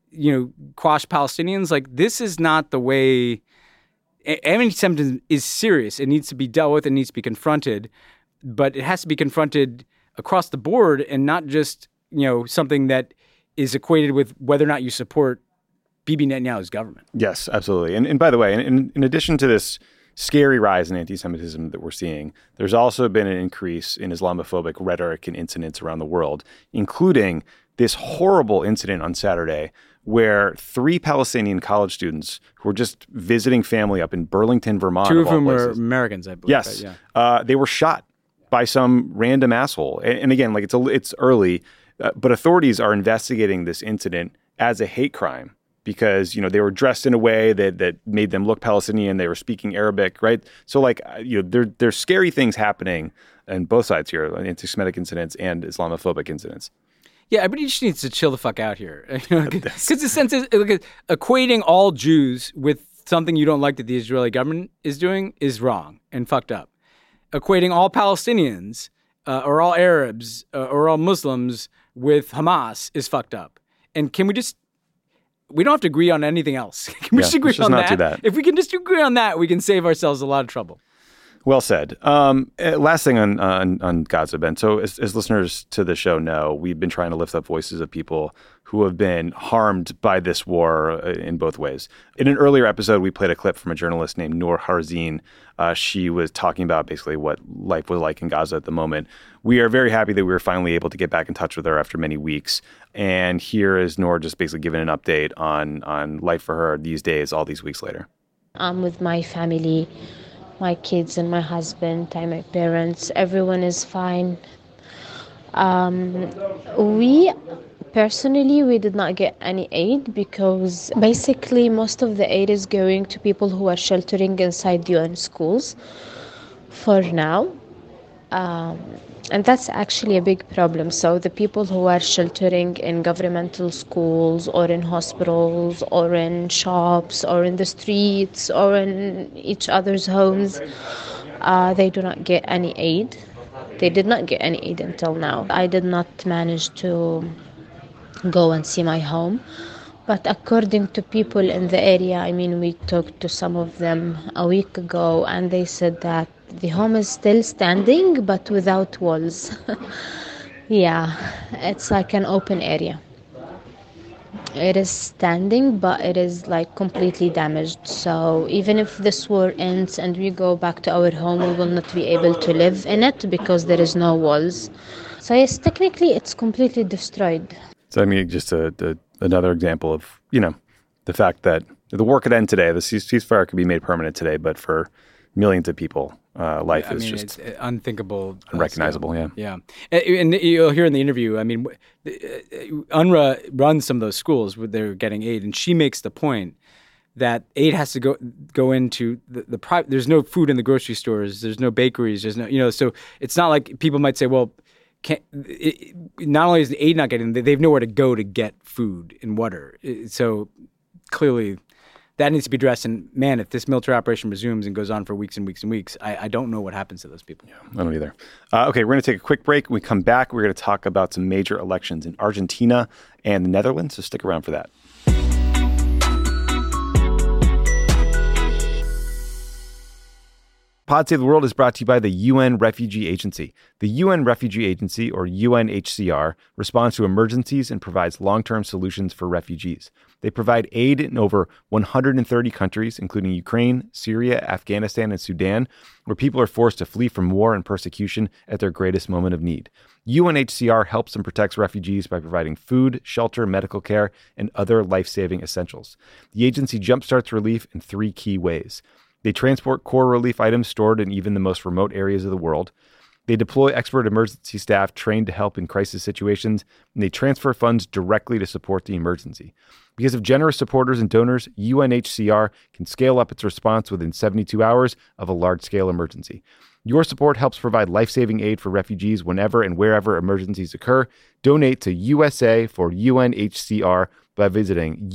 quash Palestinians. Like this is not the way. Anti-Semitism is serious. It needs to be dealt with. It needs to be confronted, but it has to be confronted across the board and not just something that is equated with whether or not you support Bibi Netanyahu's government. Yes, absolutely. And by the way, in addition to this scary rise in anti-Semitism that we're seeing, there's also been an increase in Islamophobic rhetoric and incidents around the world, including this horrible incident on Saturday where 3 Palestinian college students who were just visiting family up in Burlington, Vermont. 2 of whom were Americans, I believe. Yes. Right? Yeah. They were shot by some random asshole. And again, it's early, but authorities are investigating this incident as a hate crime because, they were dressed in a way that made them look Palestinian. They were speaking Arabic, right? So there's scary things happening on both sides here, anti-Semitic incidents and Islamophobic incidents. Yeah, everybody just needs to chill the fuck out here. Because the sense is, equating all Jews with something you don't like that the Israeli government is doing is wrong and fucked up. Equating all Palestinians or all Arabs or all Muslims with Hamas is fucked up. And we don't have to agree on anything else. Can we just agree on that? If we can just agree on that, we can save ourselves a lot of trouble. Well said. Last thing on Gaza, Ben. So as listeners to the show know, we've been trying to lift up voices of people who have been harmed by this war in both ways. In an earlier episode, we played a clip from a journalist named Noor Harzin. She was talking about basically what life was like in Gaza at the moment. We are very happy that we were finally able to get back in touch with her after many weeks. And here is Noor just basically giving an update on life for her these days, all these weeks later. I'm with my family, my kids and my husband and my parents. Everyone is fine. We did not get any aid because basically most of the aid is going to people who are sheltering inside UN schools for now. And that's actually a big problem. So the people who are sheltering in governmental schools or in hospitals or in shops or in the streets or in each other's homes, they do not get any aid. They did not get any aid until now. I did not manage to go and see my home. But according to people in the area, we talked to some of them a week ago, and they said that the home is still standing, but without walls. Yeah, it's like an open area. It is standing, but it is completely damaged. So even if this war ends and we go back to our home, we will not be able to live in it because there is no walls. So yes, technically it's completely destroyed. So just another example of, the fact that the war could end today. The ceasefire could be made permanent today, but for millions of people, life is just it's unthinkable, unrecognizable. Yeah. And you'll hear in the interview. UNRWA runs some of those schools where they're getting aid, and she makes the point that aid has to go into the private. There's no food in the grocery stores. There's no bakeries. There's no, so it's not like people might say, well, not only is the aid not getting, they have nowhere to go to get food and water. So clearly, that needs to be addressed. And man, if this military operation resumes and goes on for weeks and weeks and weeks, I don't know what happens to those people. Yeah, I don't either. Okay, we're going to take a quick break. When we come back, we're going to talk about some major elections in Argentina and the Netherlands, so stick around for that. Pod Save the World is brought to you by the UN Refugee Agency. The UN Refugee Agency, or UNHCR, responds to emergencies and provides long-term solutions for refugees. They provide aid in over 130 countries, including Ukraine, Syria, Afghanistan, and Sudan, where people are forced to flee from war and persecution at their greatest moment of need. UNHCR helps and protects refugees by providing food, shelter, medical care, and other life-saving essentials. The agency jumpstarts relief in 3 key ways. They transport core relief items stored in even the most remote areas of the world. They deploy expert emergency staff trained to help in crisis situations, and they transfer funds directly to support the emergency. Because of generous supporters and donors, UNHCR can scale up its response within 72 hours of a large-scale emergency. Your support helps provide life-saving aid for refugees whenever and wherever emergencies occur. Donate to USA for UNHCR by visiting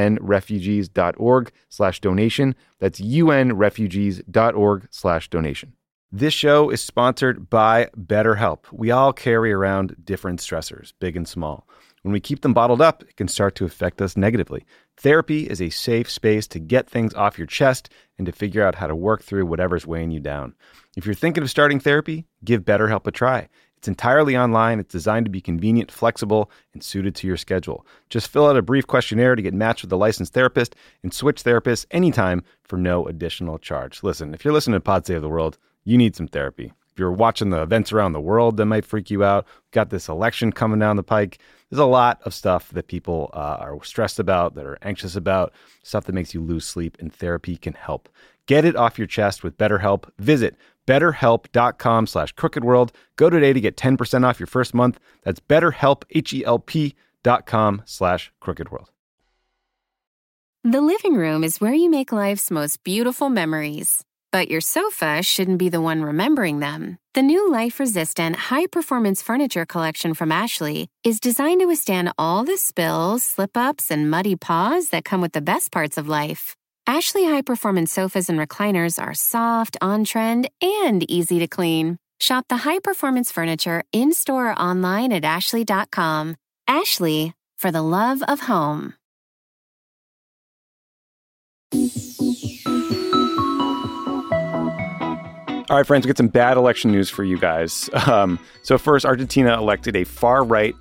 unrefugees.org/donation. That's unrefugees.org/donation. This show is sponsored by BetterHelp. We all carry around different stressors, big and small. When we keep them bottled up, it can start to affect us negatively. Therapy is a safe space to get things off your chest and to figure out how to work through whatever's weighing you down. If you're thinking of starting therapy, give BetterHelp a try. It's entirely online. It's designed to be convenient, flexible, and suited to your schedule. Just fill out a brief questionnaire to get matched with a licensed therapist and switch therapists anytime for no additional charge. Listen, if you're listening to Pod Save the World, you need some therapy. If you're watching the events around the world that might freak you out, got this election coming down the pike. There's a lot of stuff that people are stressed about, that are anxious about, stuff that makes you lose sleep, and therapy can help. Get it off your chest with BetterHelp. Visit BetterHelp.com/crookedworld. Go today to get 10% off your first month. That's BetterHelp, HELP.com/crookedworld. The living room is where you make life's most beautiful memories. But your sofa shouldn't be the one remembering them. The new life-resistant, high-performance furniture collection from Ashley is designed to withstand all the spills, slip-ups, and muddy paws that come with the best parts of life. Ashley high-performance sofas and recliners are soft, on-trend, and easy to clean. Shop the high-performance furniture in-store or online at ashley.com. Ashley, for the love of home. All right, friends, we get some bad election news for you guys. So first, Argentina elected a far-right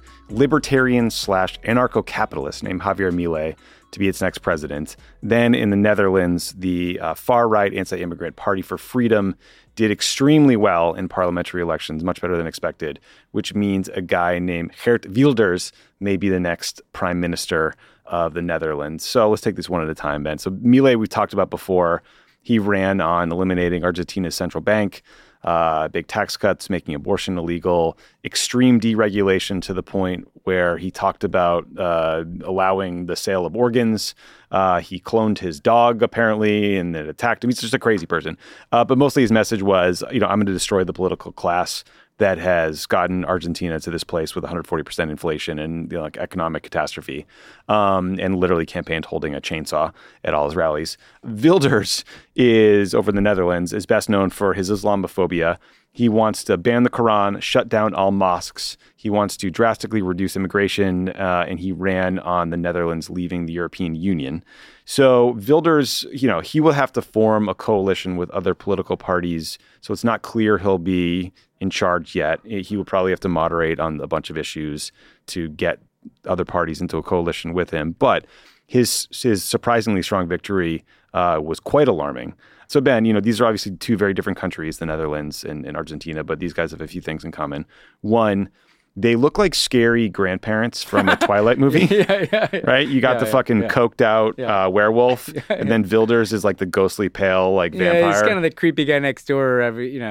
libertarian/anarcho-capitalist named Javier Milei to be its next president. Then in the Netherlands, the far-right anti-immigrant Party for Freedom did extremely well in parliamentary elections, much better than expected, which means a guy named Geert Wilders may be the next prime minister of the Netherlands. So let's take this one at a time, Ben. So Milei, we've talked about before. He ran on eliminating Argentina's central bank, big tax cuts, making abortion illegal, extreme deregulation to the point where he talked about allowing the sale of organs. He cloned his dog, apparently, and it attacked him. He's just a crazy person. But mostly his message was, I'm going to destroy the political class that has gotten Argentina to this place with 140% inflation and economic catastrophe, and literally campaigned holding a chainsaw at all his rallies. Wilders is, over in the Netherlands, is best known for his Islamophobia. He wants to ban the Quran, shut down all mosques. He wants to drastically reduce immigration, and he ran on the Netherlands leaving the European Union. So Wilders, he will have to form a coalition with other political parties. So it's not clear he'll be in charge yet. He will probably have to moderate on a bunch of issues to get other parties into a coalition with him. But his surprisingly strong victory was quite alarming. So, Ben, these are obviously two very different countries, the Netherlands and Argentina, but these guys have a few things in common. One, they look like scary grandparents from a Twilight movie, right? You got the fucking coked out werewolf, and then Wilders is like the ghostly pale vampire. Yeah, he's kind of the creepy guy next door.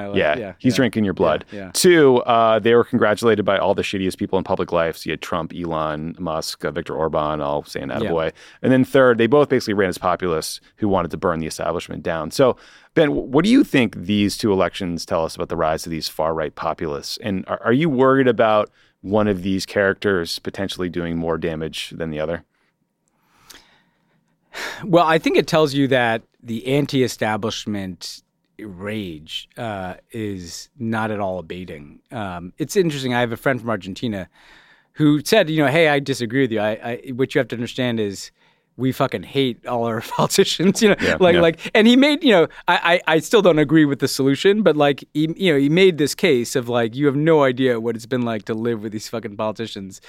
He's drinking your blood. Two, they were congratulated by all the shittiest people in public life. So you had Trump, Elon Musk, Viktor Orban, all saying attaboy. And then third, they both basically ran as populists who wanted to burn the establishment down. So, Ben, what do you think these two elections tell us about the rise of these far-right populists? And are you worried about one of these characters potentially doing more damage than the other? Well, I think it tells you that the anti-establishment rage is not at all abating. It's interesting. I have a friend from Argentina who said, hey, I disagree with you. What you have to understand is we fucking hate all our politicians, and he made, I still don't agree with the solution, but like, he made this case of like, you have no idea what it's been like to live with these fucking politicians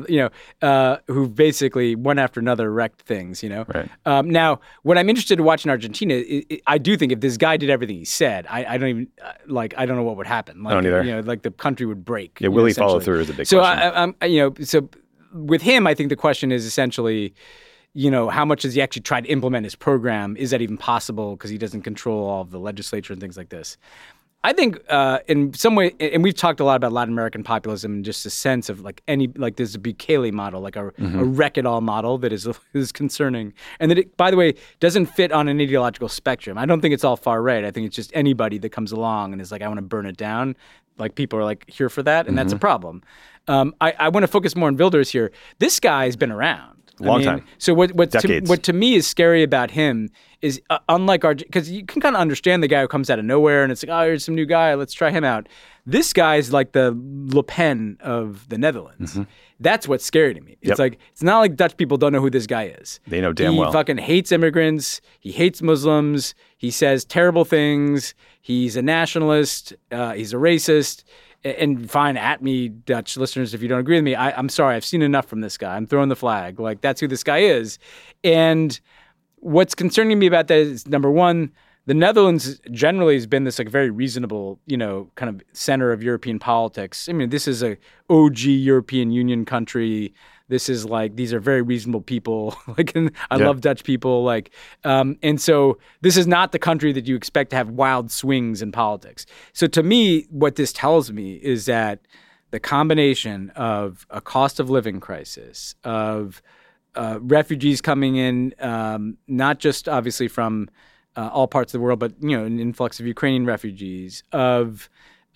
who basically one after another wrecked things, Right. Now, what I'm interested in watching Argentina, I do think if this guy did everything he said, I don't even, I don't know what would happen. Like, I don't either. Like the country would break. Yeah, will he follow through is a big question. So with him, I think the question is essentially, how much does he actually try to implement his program? Is that even possible? Because he doesn't control all of the legislature and things like this. I think in some way, and we've talked a lot about Latin American populism and just a sense of there's a Bukele model, like a wreck-it-all model that is concerning. And that it, by the way, doesn't fit on an ideological spectrum. I don't think it's all far right. I think it's just anybody that comes along and is like, I want to burn it down. Like people are like here for that, and that's a problem. I want to focus more on Wilders here. This guy's been around. Long time. So what to me is scary about him is unlike because you can kind of understand the guy who comes out of nowhere and it's like, oh, here's some new guy, let's try him out. This guy's like the Le Pen of the Netherlands. Mm-hmm. That's what's scary to me. It's like, it's not like Dutch people don't know who this guy is. They know damn well. He fucking hates immigrants. He hates Muslims. He says terrible things. He's a nationalist. He's a racist. And fine, at me, Dutch listeners, if you don't agree with me, I'm sorry. I've seen enough from this guy. I'm throwing the flag. Like, that's who this guy is. And what's concerning me about that is, number one, the Netherlands generally has been this like very reasonable, kind of center of European politics. I mean, this is a OG European Union country. This is like, these are very reasonable people. I love Dutch people. And so this is not the country that you expect to have wild swings in politics. So to me, what this tells me is that the combination of a cost of living crisis, of refugees coming in, not just obviously from all parts of the world, but, an influx of Ukrainian refugees, of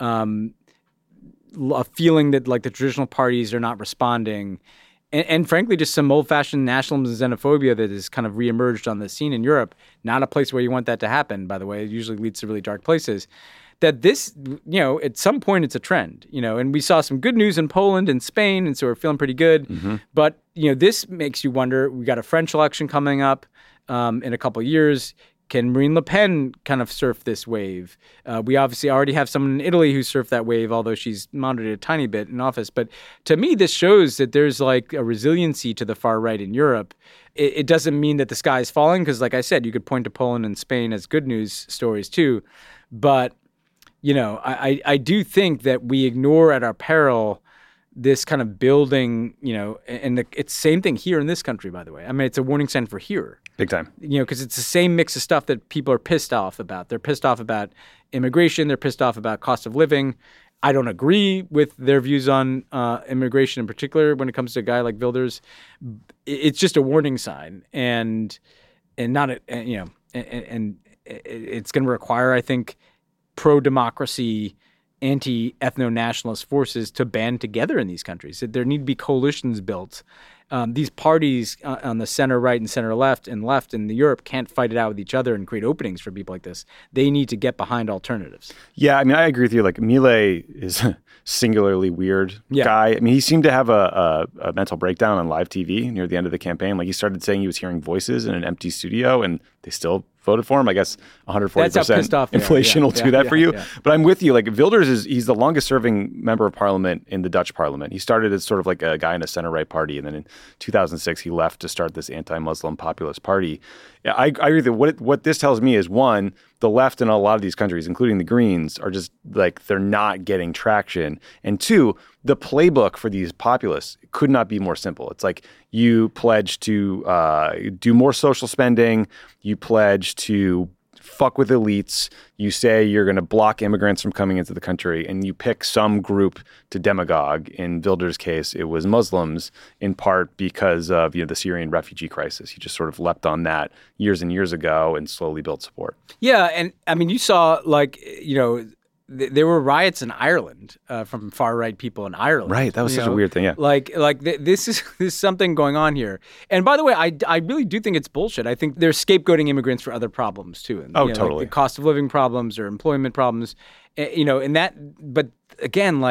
a feeling that like the traditional parties are not responding, and frankly, just some old-fashioned nationalism and xenophobia that has kind of reemerged on the scene in Europe. Not a place where you want that to happen, by the way. It usually leads to really dark places. That this, at some point it's a trend, and we saw some good news in Poland and Spain, and so we're feeling pretty good. Mm-hmm. But, this makes you wonder, we got a French election coming up in a couple of years. Can Marine Le Pen kind of surf this wave? We obviously already have someone in Italy who surfed that wave, although she's moderated a tiny bit in office. But to me, this shows that there's like a resiliency to the far right in Europe. It doesn't mean that the sky is falling, because like I said, you could point to Poland and Spain as good news stories too. But, I do think that we ignore at our peril this kind of building, and it's the same thing here in this country, by the way. I mean, it's a warning sign for here. Big time. Because it's the same mix of stuff that people are pissed off about. They're pissed off about immigration. They're pissed off about cost of living. I don't agree with their views on immigration in particular when it comes to a guy like Wilders. It's just a warning sign, and not and it's going to require, I think, pro-democracy, anti-ethno-nationalist forces to band together in these countries. There need to be coalitions built. These parties on the center right and center left in Europe can't fight it out with each other and create openings for people like this. They need to get behind alternatives. Yeah, I mean, I agree with you. Like, Milei is a singularly weird guy. I mean, he seemed to have a mental breakdown on live TV near the end of the campaign. Like, he started saying he was hearing voices in an empty studio, and they still voted for him. I guess 140% inflation will do that for you. Yeah. But I'm with you. Like, Wilders he's the longest serving member of parliament in the Dutch parliament. He started as sort of like a guy in a center-right party, and then in 2006 he left to start this anti-Muslim populist party. Yeah, I agree that what this tells me is, one, the left in a lot of these countries, including the Greens, are just like, they're not getting traction. And two, the playbook for these populists could not be more simple. It's like, you pledge to do more social spending, you pledge to fuck with elites, you say you're going to block immigrants from coming into the country, and you pick some group to demagogue. In Wilders' case, it was Muslims, in part because of the Syrian refugee crisis. He just sort of leapt on that years and years ago and slowly built support. Yeah, and I mean, you saw there were riots in Ireland from far right people in Ireland. Right, that was such a weird thing. Yeah, this is something going on here. And by the way, I really do think it's bullshit. I think they're scapegoating immigrants for other problems too. And, totally. Like the cost of living problems or employment problems. And that. But again,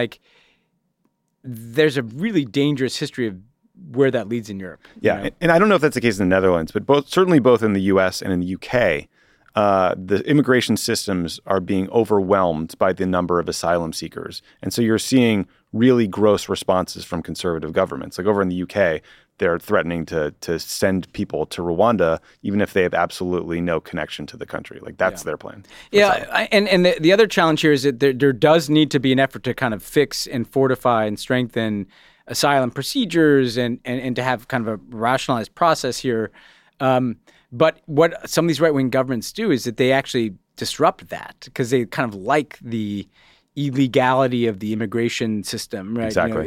there's a really dangerous history of where that leads in Europe. Yeah, and I don't know if that's the case in the Netherlands, but certainly both in the U.S. and in the UK, the immigration systems are being overwhelmed by the number of asylum seekers. And so you're seeing really gross responses from conservative governments. Like over in the UK, they're threatening to send people to Rwanda, even if they have absolutely no connection to the country. Like that's their plan. Yeah, and the other challenge here is that there does need to be an effort to kind of fix and fortify and strengthen asylum procedures and to have kind of a rationalized process here. But what some of these right-wing governments do is that they actually disrupt that because they kind of like the illegality of the immigration system, right? Exactly.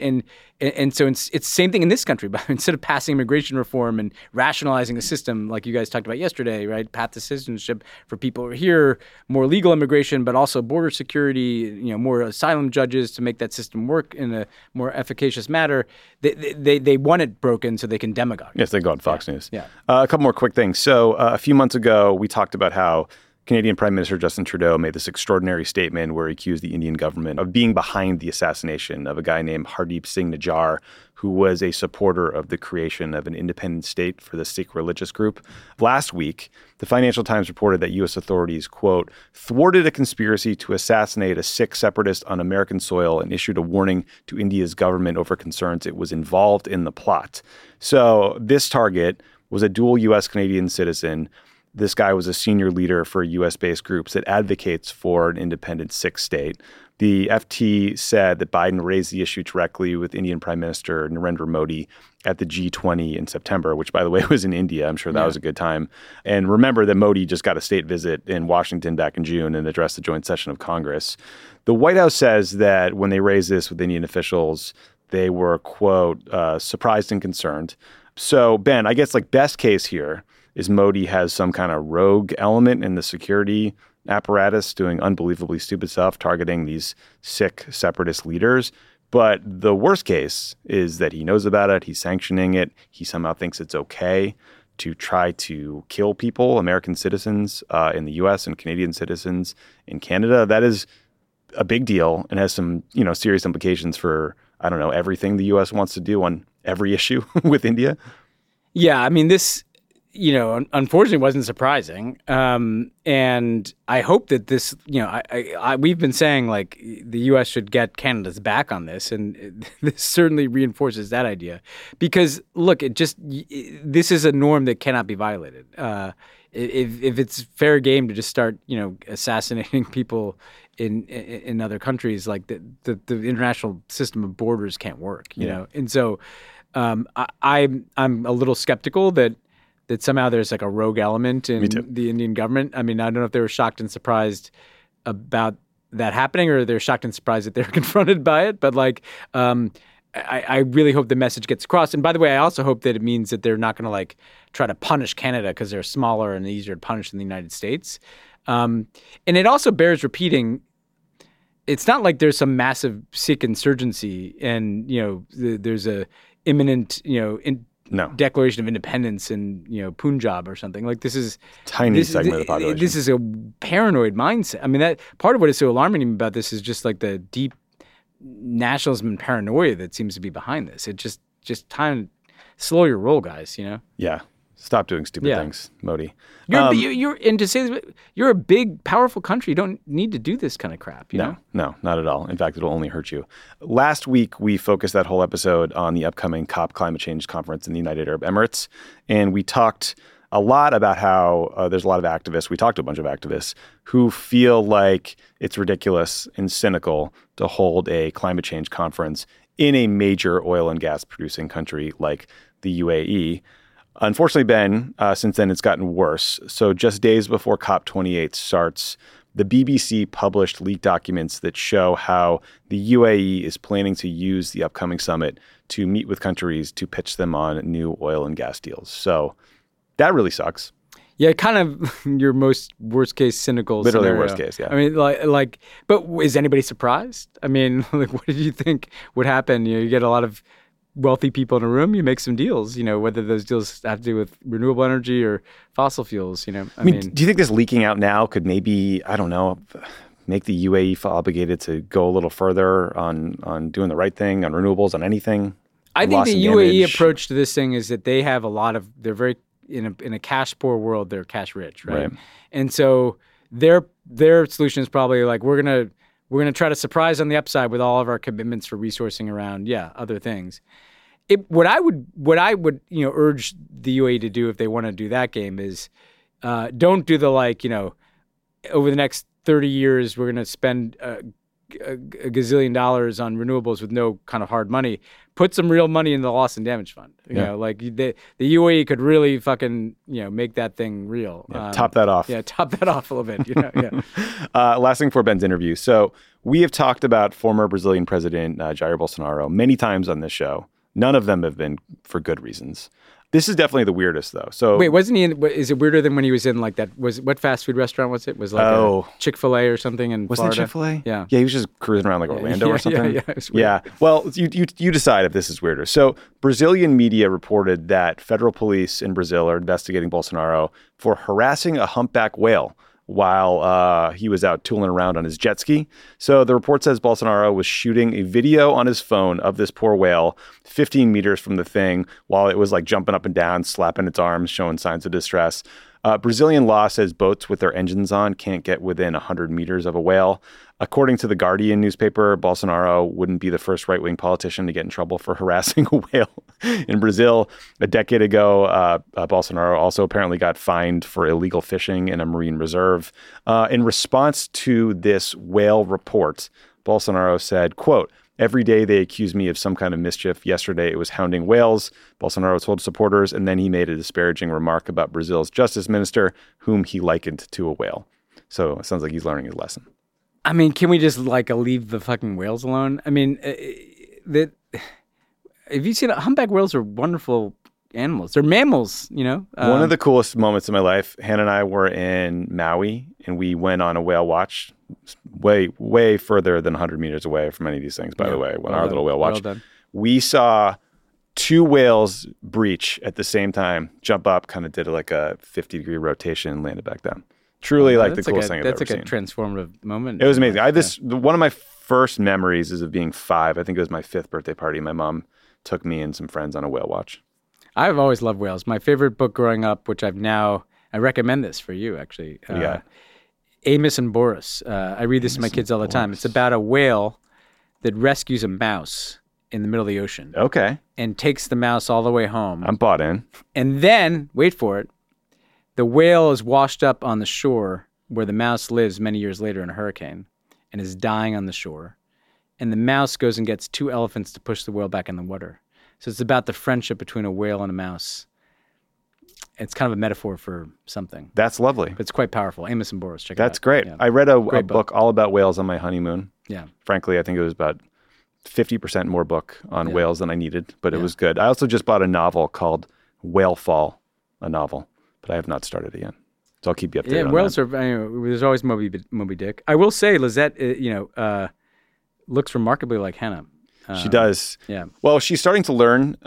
And so it's the same thing in this country. But instead of passing immigration reform and rationalizing a system like you guys talked about yesterday, right? Path to citizenship for people who are here, more legal immigration, but also border security, more asylum judges to make that system work in a more efficacious manner. They want it broken so they can demagogue. Yes, they go on Fox News. Yeah. A couple more quick things. So a few months ago, we talked about how Canadian Prime Minister Justin Trudeau made this extraordinary statement where he accused the Indian government of being behind the assassination of a guy named Hardeep Singh Nijjar, who was a supporter of the creation of an independent state for the Sikh religious group. Last week, the Financial Times reported that U.S. authorities, quote, thwarted a conspiracy to assassinate a Sikh separatist on American soil and issued a warning to India's government over concerns it was involved in the plot. So this target was a dual U.S.-Canadian citizen. This guy was a senior leader for U.S.-based groups that advocates for an independent Sikh state. The FT said that Biden raised the issue directly with Indian Prime Minister Narendra Modi at the G20 in September, which, by the way, was in India. I'm sure that was a good time. And remember that Modi just got a state visit in Washington back in June and addressed the joint session of Congress. The White House says that when they raised this with Indian officials, they were, quote, surprised and concerned. So, Ben, I guess best case here is Modi has some kind of rogue element in the security apparatus doing unbelievably stupid stuff, targeting these Sikh separatist leaders. But the worst case is that he knows about it, he's sanctioning it, he somehow thinks it's okay to try to kill people, American citizens in the U.S. and Canadian citizens in Canada. That is a big deal and has some, serious implications for, everything the U.S. wants to do on every issue with India. Yeah, I mean, this unfortunately wasn't surprising. And I hope that this, we've been saying the U.S. should get Canada's back on this. And this certainly reinforces that idea because, look, this is a norm that cannot be violated. If it's fair game to just start, assassinating people in other countries, the international system of borders can't work, you know? And so I'm a little skeptical that somehow there's a rogue element in the Indian government. I mean, I don't know if they were shocked and surprised about that happening or they're shocked and surprised that they're confronted by it. But I really hope the message gets across. And by the way, I also hope that it means that they're not going to try to punish Canada because they're smaller and easier to punish than the United States. And it also bears repeating, it's not like there's some massive Sikh insurgency and, there's a imminent, declaration of independence in Punjab or something. This is tiny segment of the population. This is a paranoid mindset. I mean, that part of what is so alarming about this is just the deep nationalism and paranoia that seems to be behind this. It just time slow your roll, guys. Yeah. Stop doing stupid things, Modi. And to say this, you're a big, powerful country. You don't need to do this kind of crap. You know? No, not at all. In fact, it'll only hurt you. Last week, we focused that whole episode on the upcoming COP climate change conference in the United Arab Emirates. And we talked a lot about how there's a lot of activists. We talked to a bunch of activists who feel like it's ridiculous and cynical to hold a climate change conference in a major oil and gas producing country like the UAE. Unfortunately, Ben, since then it's gotten worse. So just days before COP28 starts, the BBC published leaked documents that show how the UAE is planning to use the upcoming summit to meet with countries to pitch them on new oil and gas deals. So that really sucks. Yeah, kind of your worst case cynical Literally scenario. worst case, yeah. I mean, but is anybody surprised? I mean, what did you think would happen? You get a lot of wealthy people in a room, you make some deals, whether those deals have to do with renewable energy or fossil fuels, I mean, do you think this leaking out now could maybe, I don't know, make the UAE feel obligated to go a little further on doing the right thing, on renewables, on anything? I think the UAE approach to this thing is that they have they're very, in a cash poor world, they're cash rich, right? And so their solution is probably like, we're gonna try to surprise on the upside with all of our commitments for resourcing around other things. What I would urge the UAE to do if they want to do that game is don't do the over the next 30 years we're going to spend a gazillion dollars on renewables with no kind of hard money. Put some real money in the loss and damage fund. You know, the UAE could really fucking make that thing real. Top that off. Yeah, top that off a little bit. Last thing for Ben's interview. So we have talked about former Brazilian President Jair Bolsonaro many times on this show. None of them have been for good reasons. This is definitely the weirdest, though. So wait, wasn't he is it weirder than when he was in like that? What fast food restaurant was it? Was like a Chick-fil-A or something in Wasn't Florida? it Chick-fil-A? Yeah. Yeah, he was just cruising around like Orlando or something. Yeah, it was weird. Yeah. Well, you decide if this is weirder. So Brazilian media reported that federal police in Brazil are investigating Bolsonaro for harassing a humpback whale while he was out tooling around on his jet ski. So the report says Bolsonaro was shooting a video on his phone of this poor whale 15 meters from the thing while it was like jumping up and down, slapping its arms, showing signs of distress. Brazilian law says boats with their engines on can't get within 100 meters of a whale. According to the Guardian newspaper, Bolsonaro wouldn't be the first right-wing politician to get in trouble for harassing a whale in Brazil. A decade ago, Bolsonaro also apparently got fined for illegal fishing in a marine reserve. In response to this whale report, Bolsonaro said, quote, "Every day they accuse me of some kind of mischief. Yesterday it was hounding whales," Bolsonaro told supporters, and then he made a disparaging remark about Brazil's justice minister, whom he likened to a whale. So it sounds like he's learning his lesson. I mean, can we just leave the fucking whales alone? I mean, have you seen humpback whales are wonderful animals. They're mammals, One of the coolest moments of my life, Hannah and I were in Maui, and we went on a whale watch way, way further than 100 meters away from any of these things, by the way, when our little whale watch. We saw two whales breach at the same time, jump up, kind of did like a 50-degree rotation and landed back down. Truly the coolest thing I've ever seen. That's like a transformative moment. It was amazing. One of my first memories is of being 5. I think it was my 5th birthday party. My mom took me and some friends on a whale watch. I've always loved whales. My favorite book growing up, which I recommend this for you, actually. Amos and Boris. I read this to my kids all the time. It's about a whale that rescues a mouse in the middle of the ocean. Okay. And takes the mouse all the way home. I'm bought in. And then, wait for it, the whale is washed up on the shore where the mouse lives many years later in a hurricane and is dying on the shore. And the mouse goes and gets 2 elephants to push the whale back in the water. So it's about the friendship between a whale and a mouse. It's kind of a metaphor for something. That's lovely. But it's quite powerful. Amos and Boris, check it out. That's great. Yeah. I read a book all about whales on my honeymoon. Yeah. Frankly, I think it was about 50% more book on whales than I needed, but it was good. I also just bought a novel called Whale Fall, a novel, but I have not started it yet. So I'll keep you updated on that. Whales are, there's always Moby Dick. I will say Lizette, looks remarkably like Hannah. She does. Yeah. Well, she's starting to learn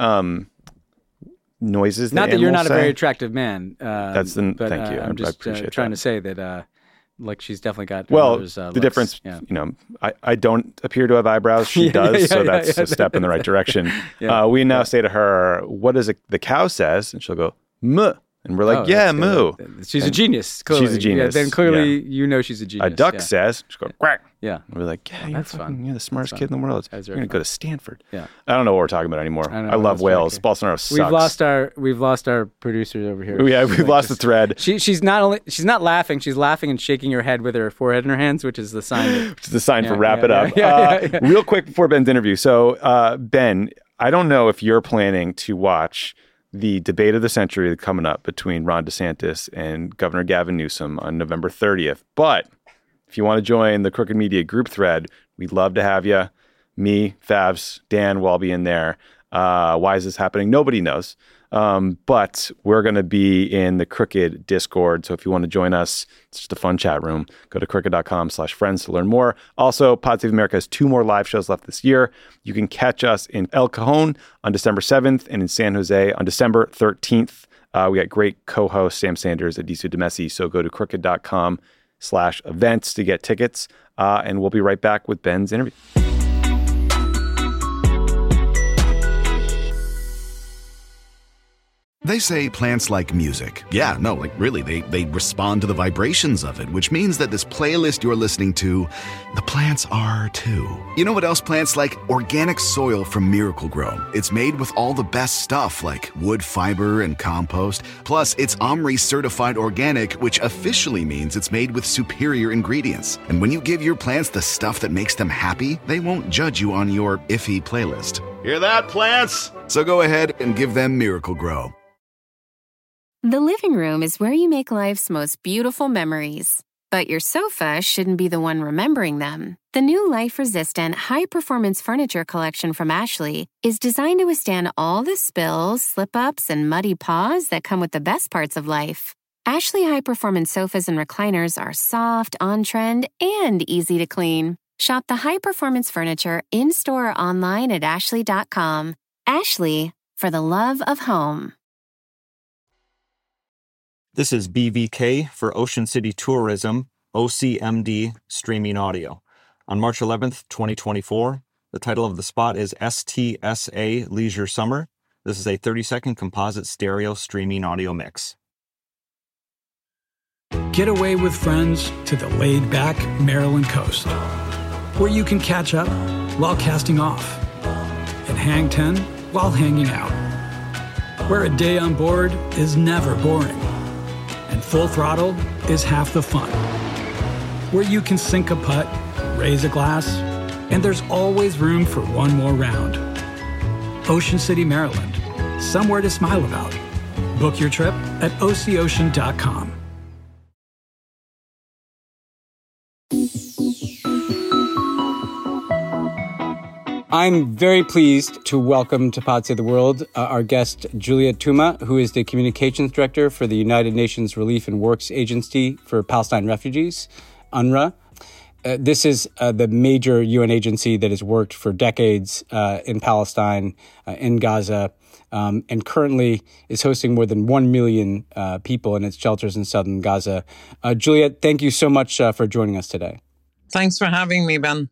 noises. Not that you're not a very attractive man. Thank you. I'm just I appreciate trying that. to say that, she's definitely got. The difference, I don't appear to have eyebrows. She does, so that's a step in the right direction. We now say to her, "What does the cow says?" And she'll go, "Moo." And we're like, moo. She's a genius. Clearly. She's a genius. Then clearly she's a genius. A duck says, she'll go, quack. Yeah. And we're like, that's fun. You're the smartest kid in the world. You're going to go to Stanford. Yeah. I don't know what we're talking about anymore. I love whales. Bolsonaro sucks. We've lost our producers over here. Yeah, we've lost the thread. She's not laughing. She's laughing and shaking her head with her forehead in her hands, which is the sign. Which is the sign for wrap it up. Real quick before Ben's interview. So, Ben, I don't know if you're planning to watch the debate of the century coming up between Ron DeSantis and Governor Gavin Newsom on November 30th. But if you want to join the Crooked Media group thread, we'd love to have you. Me, Favs, Dan will all be in there. Why is this happening? Nobody knows. But we're going to be in the Crooked Discord. So if you want to join us, it's just a fun chat room. Go to crooked.com/friends to learn more. Also, Pod Save America has 2 more live shows left this year. You can catch us in El Cajon on December 7th and in San Jose on December 13th. We got great co-host Sam Sanders and Disu Demesi. So go to crooked.com/events to get tickets. And we'll be right back with Ben's interview. They say plants like music. Yeah, no, like really, they respond to the vibrations of it, which means that this playlist you're listening to, the plants are too. You know what else plants like? Organic soil from Miracle-Gro. It's made with all the best stuff like wood fiber and compost. Plus, it's OMRI certified organic, which officially means it's made with superior ingredients. And when you give your plants the stuff that makes them happy, they won't judge you on your iffy playlist. Hear that, plants? So go ahead and give them Miracle-Gro. The living room is where you make life's most beautiful memories. But your sofa shouldn't be the one remembering them. The new life-resistant, high-performance furniture collection from Ashley is designed to withstand all the spills, slip-ups, and muddy paws that come with the best parts of life. Ashley high-performance sofas and recliners are soft, on-trend, and easy to clean. Shop the high-performance furniture in-store or online at ashley.com. Ashley, for the love of home. This is BVK for Ocean City Tourism, OCMD Streaming Audio. On March 11th, 2024, the title of the spot is STSA Leisure Summer. This is a 30-second composite stereo streaming audio mix. Get away with friends to the laid-back Maryland coast, where you can catch up while casting off and hang 10 while hanging out, where a day on board is never boring and full throttle is half the fun, where you can sink a putt, raise a glass, and there's always room for one more round. Ocean City, Maryland, somewhere to smile about. Book your trip at OCOcean.com. I'm very pleased to welcome to Pod Save the World our guest, Juliet Touma, who is the Communications Director for the United Nations Relief and Works Agency for Palestine Refugees, UNRWA. This is the major UN agency that has worked for decades in Palestine, in Gaza, and currently is hosting more than 1 million people in its shelters in southern Gaza. Juliet, thank you so much for joining us today. Thanks for having me, Ben.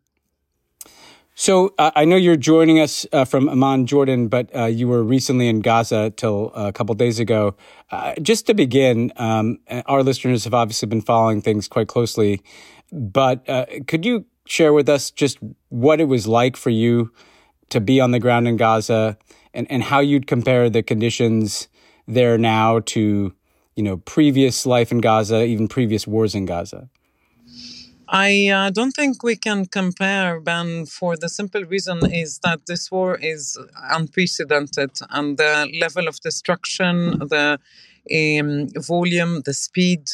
So I know you're joining us from Amman, Jordan, but you were recently in Gaza till a couple of days ago. Just to begin, our listeners have obviously been following things quite closely, but could you share with us just what it was like for you to be on the ground in Gaza and how you'd compare the conditions there now to, previous life in Gaza, even previous wars in Gaza? I don't think we can compare, Ben, for the simple reason is that this war is unprecedented, and the level of destruction, the volume, the speed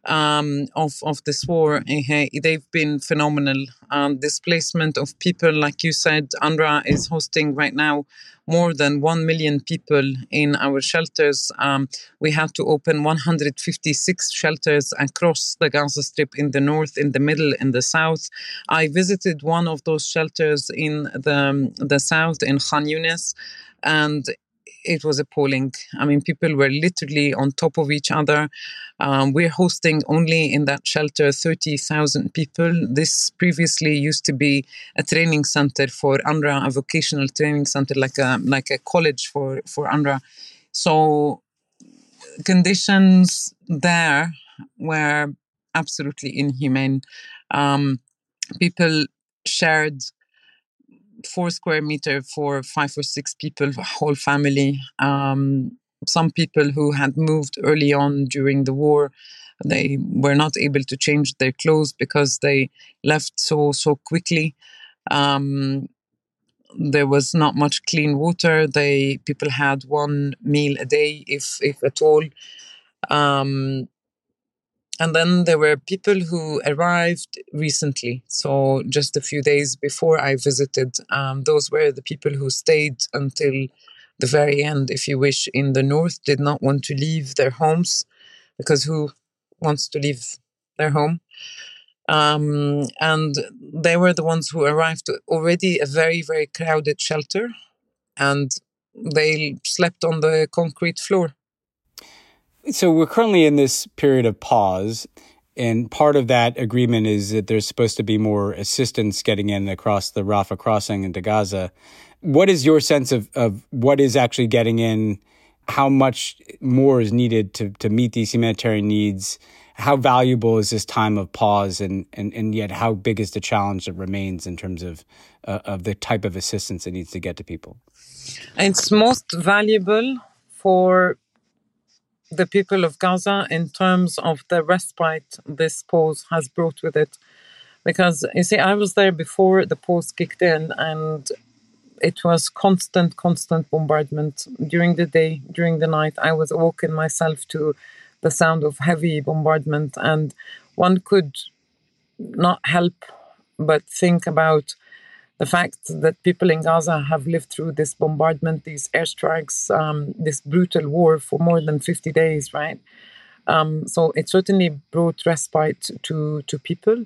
of this war, they've been phenomenal. Displacement of people, like you said, UNRWA is hosting right now more than 1 million people in our shelters. We had to open 156 shelters across the Gaza Strip in the north, in the middle, in the south. I visited one of those shelters in the south, in Khan Yunis, and it was appalling. I mean, people were literally on top of each other. We're hosting only in that shelter 30,000 people. This previously used to be a training center for UNRWA, a vocational training center, like a college for UNRWA. So conditions there were absolutely inhumane. People shared 4 square meters for 5 or 6 people, whole family. Some people who had moved early on during the war, they were not able to change their clothes because they left so quickly. There was not much clean water. People had 1 meal a day, if at all. And then there were people who arrived recently. So just a few days before I visited, those were the people who stayed until the very end, if you wish, in the north, did not want to leave their homes, because who wants to leave their home? And they were the ones who arrived already a very, very crowded shelter, and they slept on the concrete floor. So we're currently in this period of pause, and part of that agreement is that there's supposed to be more assistance getting in across the Rafah crossing into Gaza. What is your sense of what is actually getting in? How much more is needed to meet these humanitarian needs? How valuable is this time of pause, and yet how big is the challenge that remains in terms of the type of assistance that needs to get to people? It's most valuable for the people of Gaza in terms of the respite this pause has brought with it. Because, you see, I was there before the pause kicked in, and it was constant bombardment during the day, during the night. I was awoken myself to the sound of heavy bombardment, and one could not help but think about the fact that people in Gaza have lived through this bombardment, these airstrikes, this brutal war for more than 50 days, right? So it certainly brought respite to people.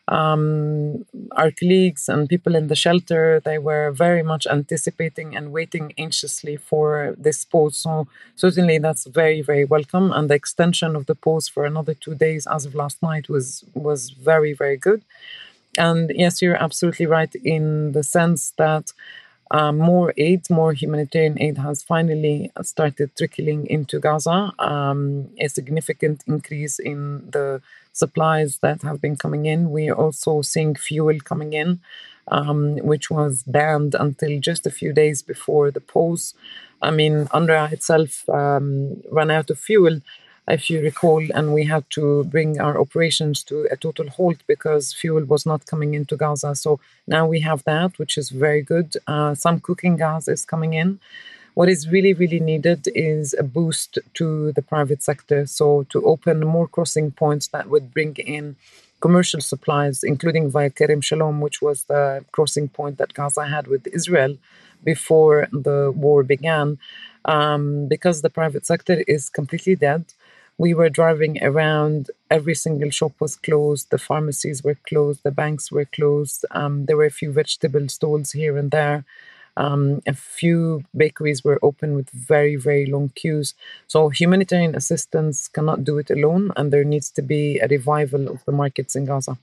Our colleagues and people in the shelter, they were very much anticipating and waiting anxiously for this pause. So certainly that's very, very welcome. And the extension of the pause for another 2 days as of last night was very, very good. And yes, you're absolutely right in the sense that more aid, more humanitarian aid has finally started trickling into Gaza. A significant increase in the supplies that have been coming in. We are also seeing fuel coming in, which was banned until just a few days before the pause. I mean, UNRWA itself ran out of fuel, if you recall, and we had to bring our operations to a total halt because fuel was not coming into Gaza. So now we have that, which is very good. Some cooking gas is coming in. What is really, really needed is a boost to the private sector. So to open more crossing points that would bring in commercial supplies, including via Kerem Shalom, which was the crossing point that Gaza had with Israel before the war began. Because the private sector is completely dead. We were driving around, every single shop was closed, the pharmacies were closed, the banks were closed, there were a few vegetable stalls here and there. A few bakeries were open with very, very long queues. So humanitarian assistance cannot do it alone, and there needs to be a revival of the markets in Gaza.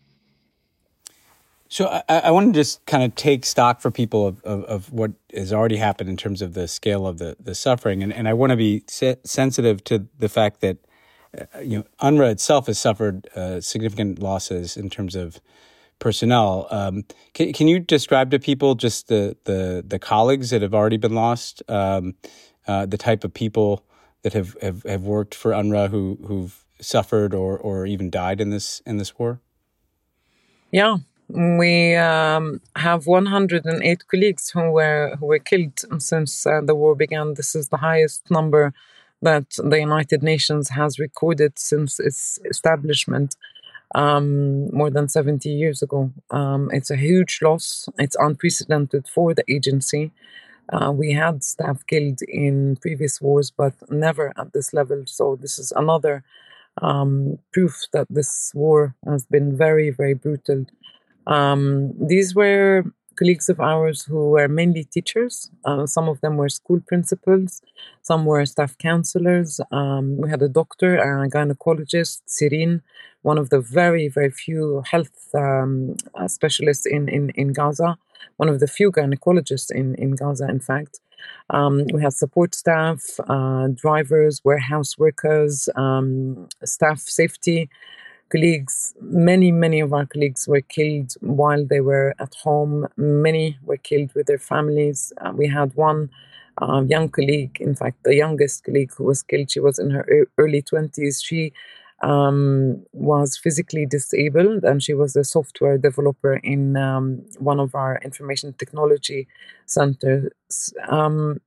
So I want to just kind of take stock for people of what has already happened in terms of the scale of the suffering. And I want to be sensitive to the fact that, UNRWA itself has suffered significant losses in terms of personnel. Can you describe to people just the colleagues that have already been lost, the type of people that have worked for UNRWA who've suffered or even died in this war? Yeah. We have 108 colleagues who were killed since the war began. This is the highest number that the United Nations has recorded since its establishment more than 70 years ago. It's a huge loss. It's unprecedented for the agency. We had staff killed in previous wars, but never at this level. So this is another proof that this war has been very, very brutal. These were colleagues of ours who were mainly teachers. Some of them were school principals. Some were staff counselors. We had a doctor, a gynecologist, Sirin, one of the very, very few health specialists in Gaza, one of the few gynecologists in Gaza, in fact. We had support staff, drivers, warehouse workers, staff safety colleagues. Many of our colleagues were killed while they were at home. Many were killed with their families. We had one young colleague, in fact, the youngest colleague who was killed. She was in her early 20s. She was physically disabled, and she was a software developer in one of our information technology centers. The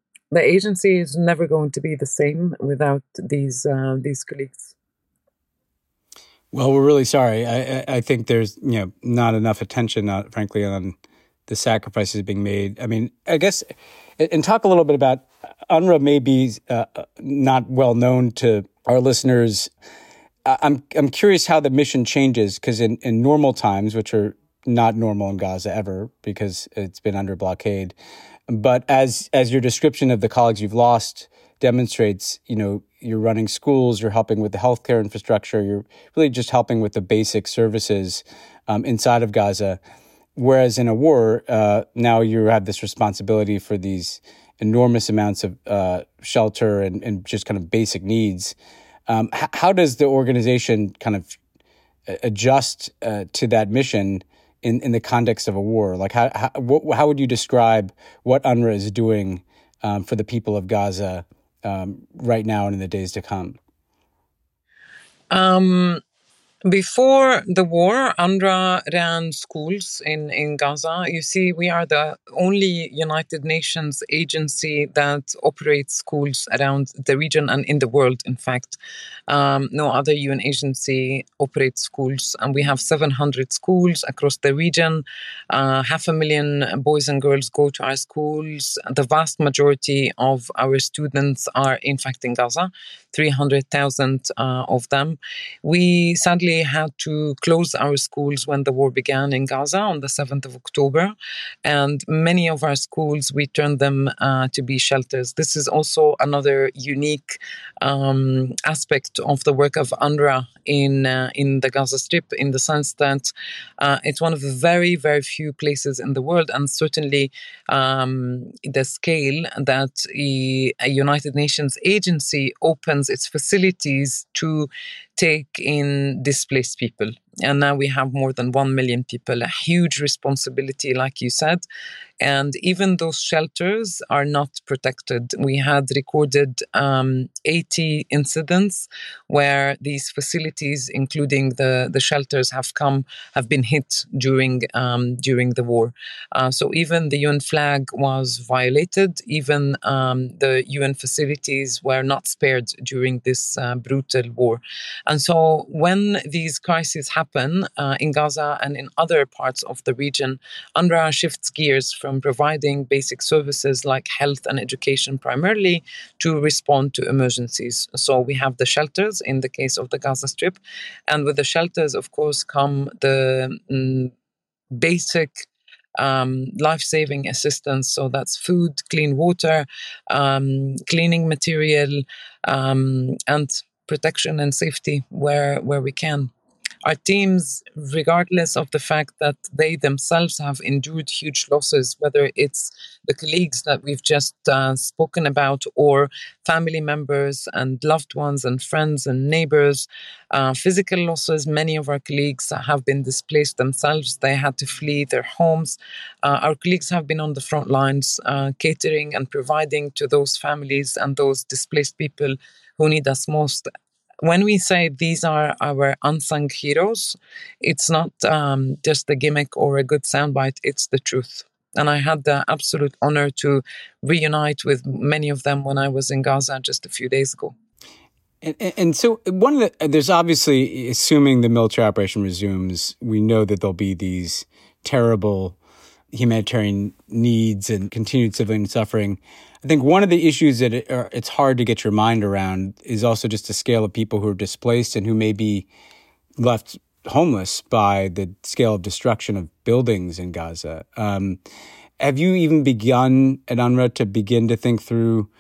agency is never going to be the same without these colleagues. Well, we're really sorry. I think there's not enough attention, frankly, on the sacrifices being made. I mean, I guess, and talk a little bit about UNRWA. May be not well known to our listeners. I'm curious how the mission changes, because in normal times, which are not normal in Gaza ever because it's been under blockade, but as your description of the colleagues you've lost demonstrates, you're running schools, you're helping with the healthcare infrastructure, you're really just helping with the basic services inside of Gaza. Whereas in a war, now you have this responsibility for these enormous amounts of shelter and just kind of basic needs. How does the organization kind of adjust to that mission in the context of a war? Like, how would you describe what UNRWA is doing for the people of Gaza right now and in the days to come? Before the war, UNRWA ran schools in Gaza. You see, we are the only United Nations agency that operates schools around the region and in the world, in fact. No other UN agency operates schools, and we have 700 schools across the region. 500,000 boys and girls go to our schools. The vast majority of our students are, in fact, in Gaza, 300,000 of them. We sadly had to close our schools when the war began in Gaza on the 7th of October. And many of our schools, we turned them to be shelters. This is also another unique aspect of the work of UNRWA in the Gaza Strip, in the sense that it's one of the very, very few places in the world, and certainly the scale that a United Nations agency opens its facilities to take in displaced people. And now we have more than 1 million people, a huge responsibility, like you said. And even those shelters are not protected. We had recorded 80 incidents where these facilities, including the shelters, have been hit during the war. So even the UN flag was violated. Even the UN facilities were not spared during this brutal war. And so when these crises happen in Gaza and in other parts of the region, UNRWA shifts gears from providing basic services like health and education primarily to respond to emergencies. So we have the shelters in the case of the Gaza Strip. And with the shelters, of course, come the basic life-saving assistance. So that's food, clean water, cleaning material, and protection and safety where we can. Our teams, regardless of the fact that they themselves have endured huge losses, whether it's the colleagues that we've just spoken about, or family members and loved ones and friends and neighbors, physical losses, many of our colleagues have been displaced themselves. They had to flee their homes. Our colleagues have been on the front lines, catering and providing to those families and those displaced people who need us most. When we say these are our unsung heroes, it's not just a gimmick or a good soundbite, it's the truth. And I had the absolute honor to reunite with many of them when I was in Gaza just a few days ago. And so there's obviously, assuming the military operation resumes, we know that there'll be these terrible humanitarian needs and continued civilian suffering. I think one of the issues that it's hard to get your mind around is also just the scale of people who are displaced and who may be left homeless by the scale of destruction of buildings in Gaza. Have you even begun at UNRWA to begin to think through,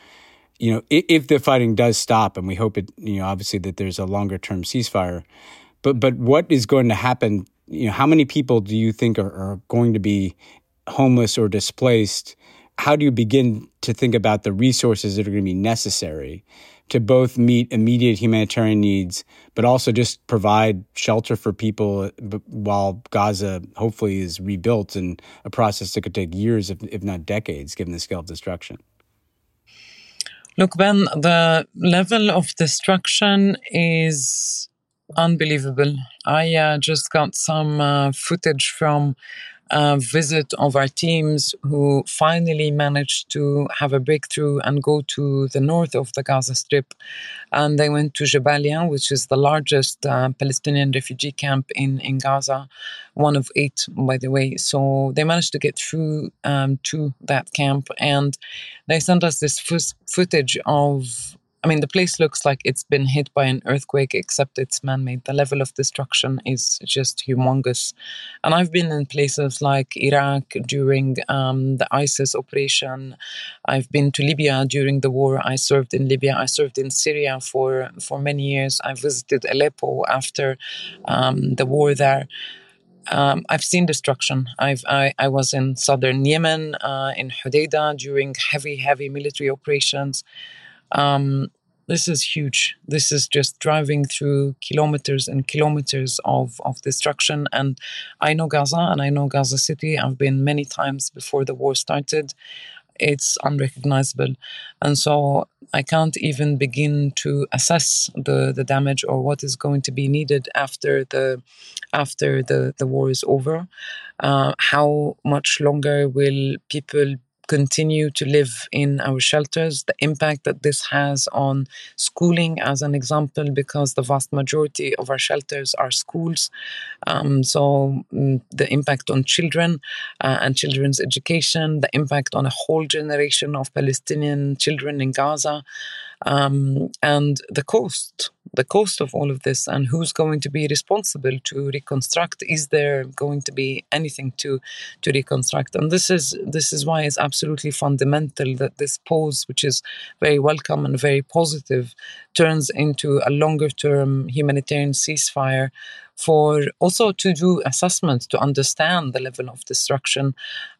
if the fighting does stop, and we hope it, obviously that there's a longer term ceasefire, but what is going to happen? How many people do you think are going to be homeless or displaced? How do you begin to think about the resources that are going to be necessary to both meet immediate humanitarian needs, but also just provide shelter for people while Gaza hopefully is rebuilt, in a process that could take years, if not decades, given the scale of destruction? Look, Ben, the level of destruction is unbelievable. I just got some footage from visit of our teams who finally managed to have a breakthrough and go to the north of the Gaza Strip. And they went to Jabalia, which is the largest Palestinian refugee camp in Gaza, one of 8, by the way. So they managed to get through to that camp, and they sent us this footage of, I mean, the place looks like it's been hit by an earthquake, except it's man-made. The level of destruction is just humongous. And I've been in places like Iraq during the ISIS operation. I've been to Libya during the war. I served in Libya. I served in Syria for many years. I visited Aleppo after the war there. I've seen destruction. I was in southern Yemen, in Hodeidah during heavy military operations. This is huge. This is just driving through kilometers and kilometers of destruction. And I know Gaza and I know Gaza City. I've been many times before the war started. It's unrecognizable. And so I can't even begin to assess the damage or what is going to be needed after the war is over. How much longer will people continue to live in our shelters, the impact that this has on schooling, as an example, because the vast majority of our shelters are schools. So the impact on children and children's education, the impact on a whole generation of Palestinian children in Gaza, and the cost of all of this, and who's going to be responsible to reconstruct. Is there going to be anything to reconstruct? And this is why it's absolutely fundamental that this pause, which is very welcome and very positive, turns into a longer term humanitarian ceasefire, for also to do assessments, to understand the level of destruction,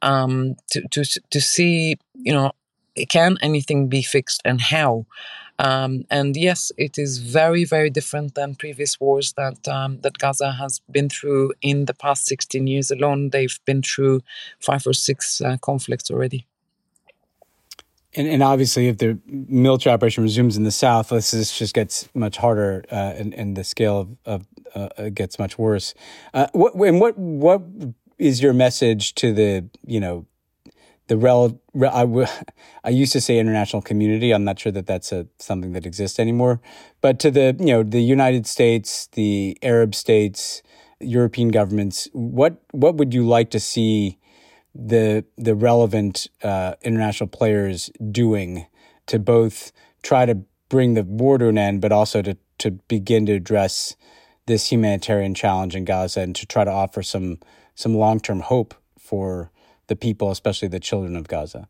to see, can anything be fixed and how? And yes, it is very, very different than previous wars that Gaza has been through in the past 16 years alone. They've been through 5 or 6 conflicts already. And obviously, if the military operation resumes in the south, this just gets much harder, and the scale of gets much worse. What is your message to the I used to say international community. I'm not sure that that's something that exists anymore. But to the United States, the Arab states, European governments, what would you like to see the relevant international players doing to both try to bring the war to an end, but also to begin to address this humanitarian challenge in Gaza, and to try to offer some long-term hope for the people, especially the children of Gaza?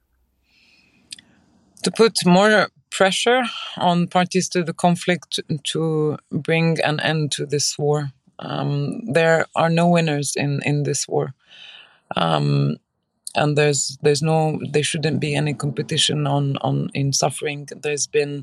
To put more pressure on parties to the conflict to bring an end to this war. There are no winners in this war. And there shouldn't be any competition in suffering. There's been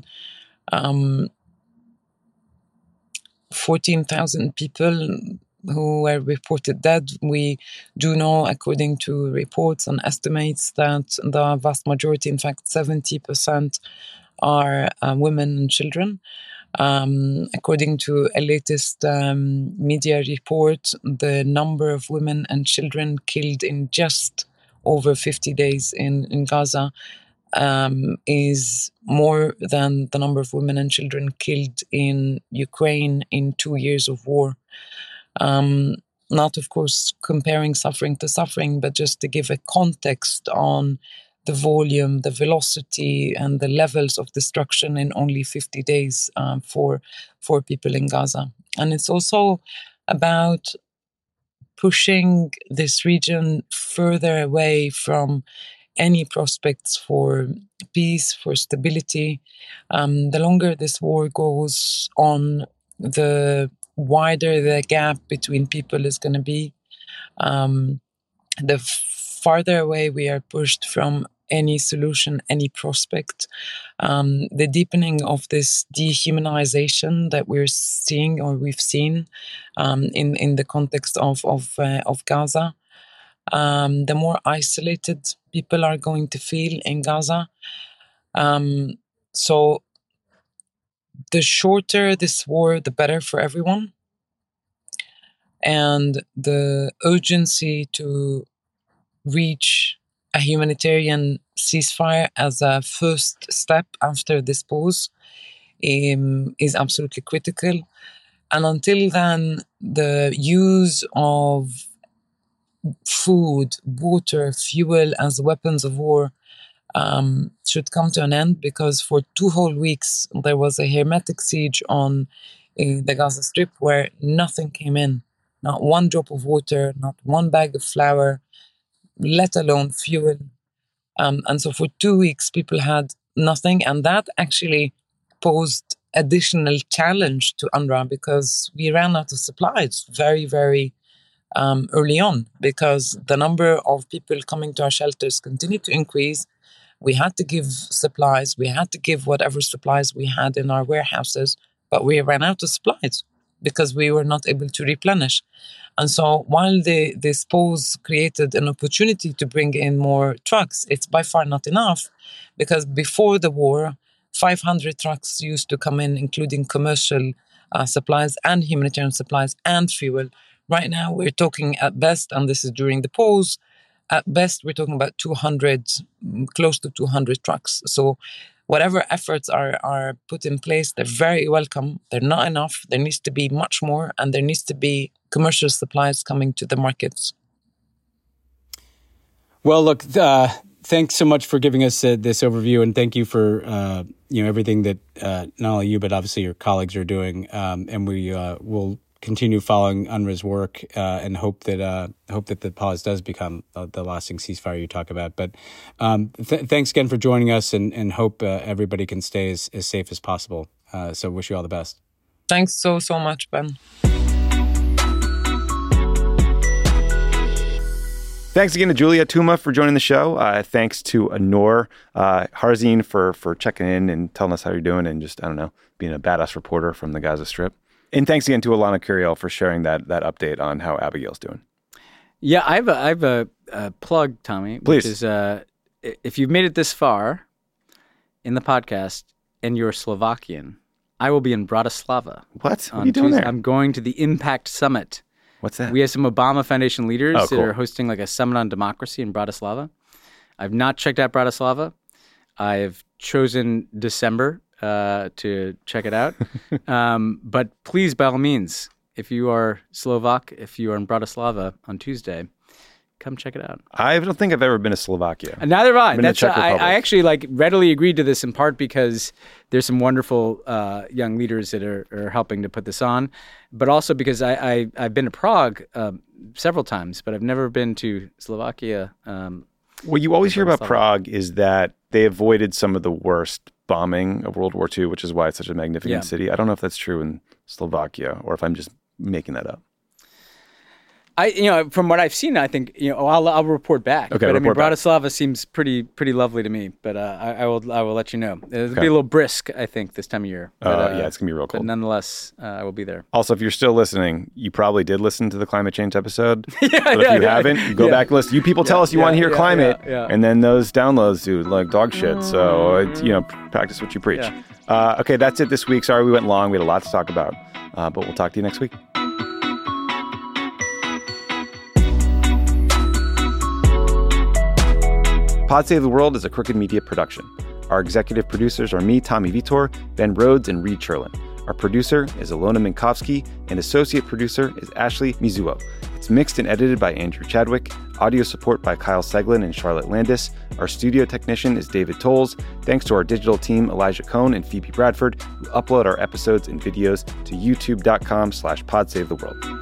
14,000 people who were reported dead. We do know, according to reports and estimates, that the vast majority, in fact 70%, are women and children. According to a latest media report, the number of women and children killed in just over 50 days in Gaza is more than the number of women and children killed in Ukraine in 2 years of war. Not, of course, comparing suffering to suffering, but just to give a context on the volume, the velocity, and the levels of destruction in only 50 days for people in Gaza. And it's also about pushing this region further away from any prospects for peace, for stability. The longer this war goes on, the wider the gap between people is going to be. The farther away we are pushed from any solution, any prospect. The deepening of this dehumanization that we're seeing, or we've seen in the context of Gaza. The more isolated people are going to feel in Gaza. So the shorter this war, the better for everyone. And the urgency to reach a humanitarian ceasefire as a first step after this pause is absolutely critical. And until then, the use of food, water, fuel as weapons of war should come to an end, because for 2 whole weeks there was a hermetic siege on the Gaza Strip where nothing came in. Not one drop of water, not one bag of flour, let alone fuel. And so for 2 weeks, people had nothing. And that actually posed additional challenge to UNRWA, because we ran out of supplies very, very early on, because the number of people coming to our shelters continued to increase. We had to give supplies. We had to give whatever supplies we had in our warehouses, but we ran out of supplies because we were not able to replenish. And so while this pause created an opportunity to bring in more trucks, it's by far not enough, because before the war, 500 trucks used to come in, including commercial supplies and humanitarian supplies and fuel. Right now, we're talking at best, and this is during the pause, at best, we're talking about 200, close to 200 trucks. So whatever efforts are put in place, they're very welcome. They're not enough. There needs to be much more, and there needs to be commercial supplies coming to the markets. Well, look, thanks so much for giving us this overview, and thank you for everything that not only you but obviously your colleagues are doing. And we will continue following UNRWA's work and hope that the pause does become the lasting ceasefire you talk about. But thanks again for joining us, and hope everybody can stay as safe as possible. So wish you all the best. Thanks so much, Ben. Thanks again to Julia Touma for joining the show. Thanks to Noor Harzin for checking in and telling us how you're doing, and just, being a badass reporter from the Gaza Strip. And thanks again to Alana Curiel for sharing that update on how Abigail's doing. Yeah, I have a plug, Tommy. Please. Which is, if you've made it this far in the podcast and you're Slovakian, I will be in Bratislava. What are you doing there? I'm going to the Impact Summit. What's that? We have some Obama Foundation leaders cool. that are hosting like a summit on democracy in Bratislava. I've not checked out Bratislava. I've chosen December to check it out. But please, by all means, if you are Slovak, if you are in Bratislava on Tuesday, come check it out. I don't think I've ever been to Slovakia. Neither have I. I've been to Czech Republic. I actually readily agreed to this, in part because there's some wonderful young leaders that are helping to put this on, but also because I've been to Prague several times, but I've never been to Slovakia. What you always hear about Prague is that they avoided some of the worst bombing of World War II, which is why it's such a magnificent city. I don't know if that's true in Slovakia or if I'm just making that up. From what I've seen, I think I'll report back. Okay, but Bratislava seems pretty lovely to me. But I will let you know. It'll be a little brisk, I think, this time of year. But, it's gonna be real cold. But nonetheless, I will be there. Also, if you're still listening, you probably did listen to the climate change episode. But if you haven't, you go back and listen. You people tell us you want to hear climate, and then those downloads do like dog shit. So practice what you preach. Yeah. Okay, that's it this week. Sorry we went long. We had a lot to talk about, but we'll talk to you next week. Pod Save the World is a Crooked Media production. Our executive producers are me, Tommy Vitor, Ben Rhodes, and Reed Cherlin. Our producer is Ilona Minkowski, and associate producer is Ashley Mizuo. It's mixed and edited by Andrew Chadwick. Audio support by Kyle Seglin and Charlotte Landis. Our studio technician is David Tolles. Thanks to our digital team, Elijah Cohn and Phoebe Bradford, who upload our episodes and videos to youtube.com/podsavetheworld.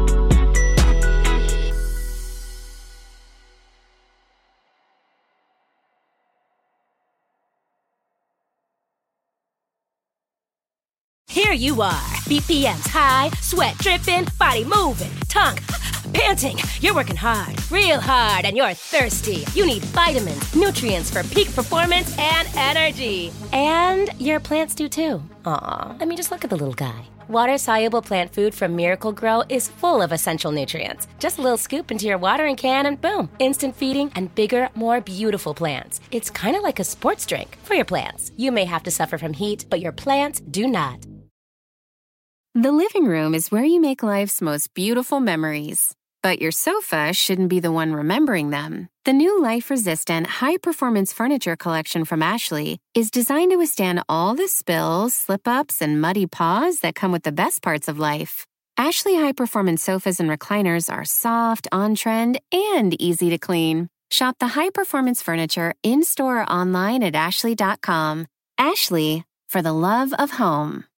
Here you are, BPMs high, sweat dripping, body moving, tongue panting. You're working hard, real hard, and you're thirsty. You need vitamins, nutrients for peak performance and energy. And your plants do too. Aw, just look at the little guy. Water-soluble plant food from Miracle-Gro is full of essential nutrients. Just a little scoop into your watering can and boom, instant feeding and bigger, more beautiful plants. It's kind of like a sports drink for your plants. You may have to suffer from heat, but your plants do not. The living room is where you make life's most beautiful memories. But your sofa shouldn't be the one remembering them. The new life-resistant, high-performance furniture collection from Ashley is designed to withstand all the spills, slip-ups, and muddy paws that come with the best parts of life. Ashley high-performance sofas and recliners are soft, on-trend, and easy to clean. Shop the high-performance furniture in-store or online at ashley.com. Ashley, for the love of home.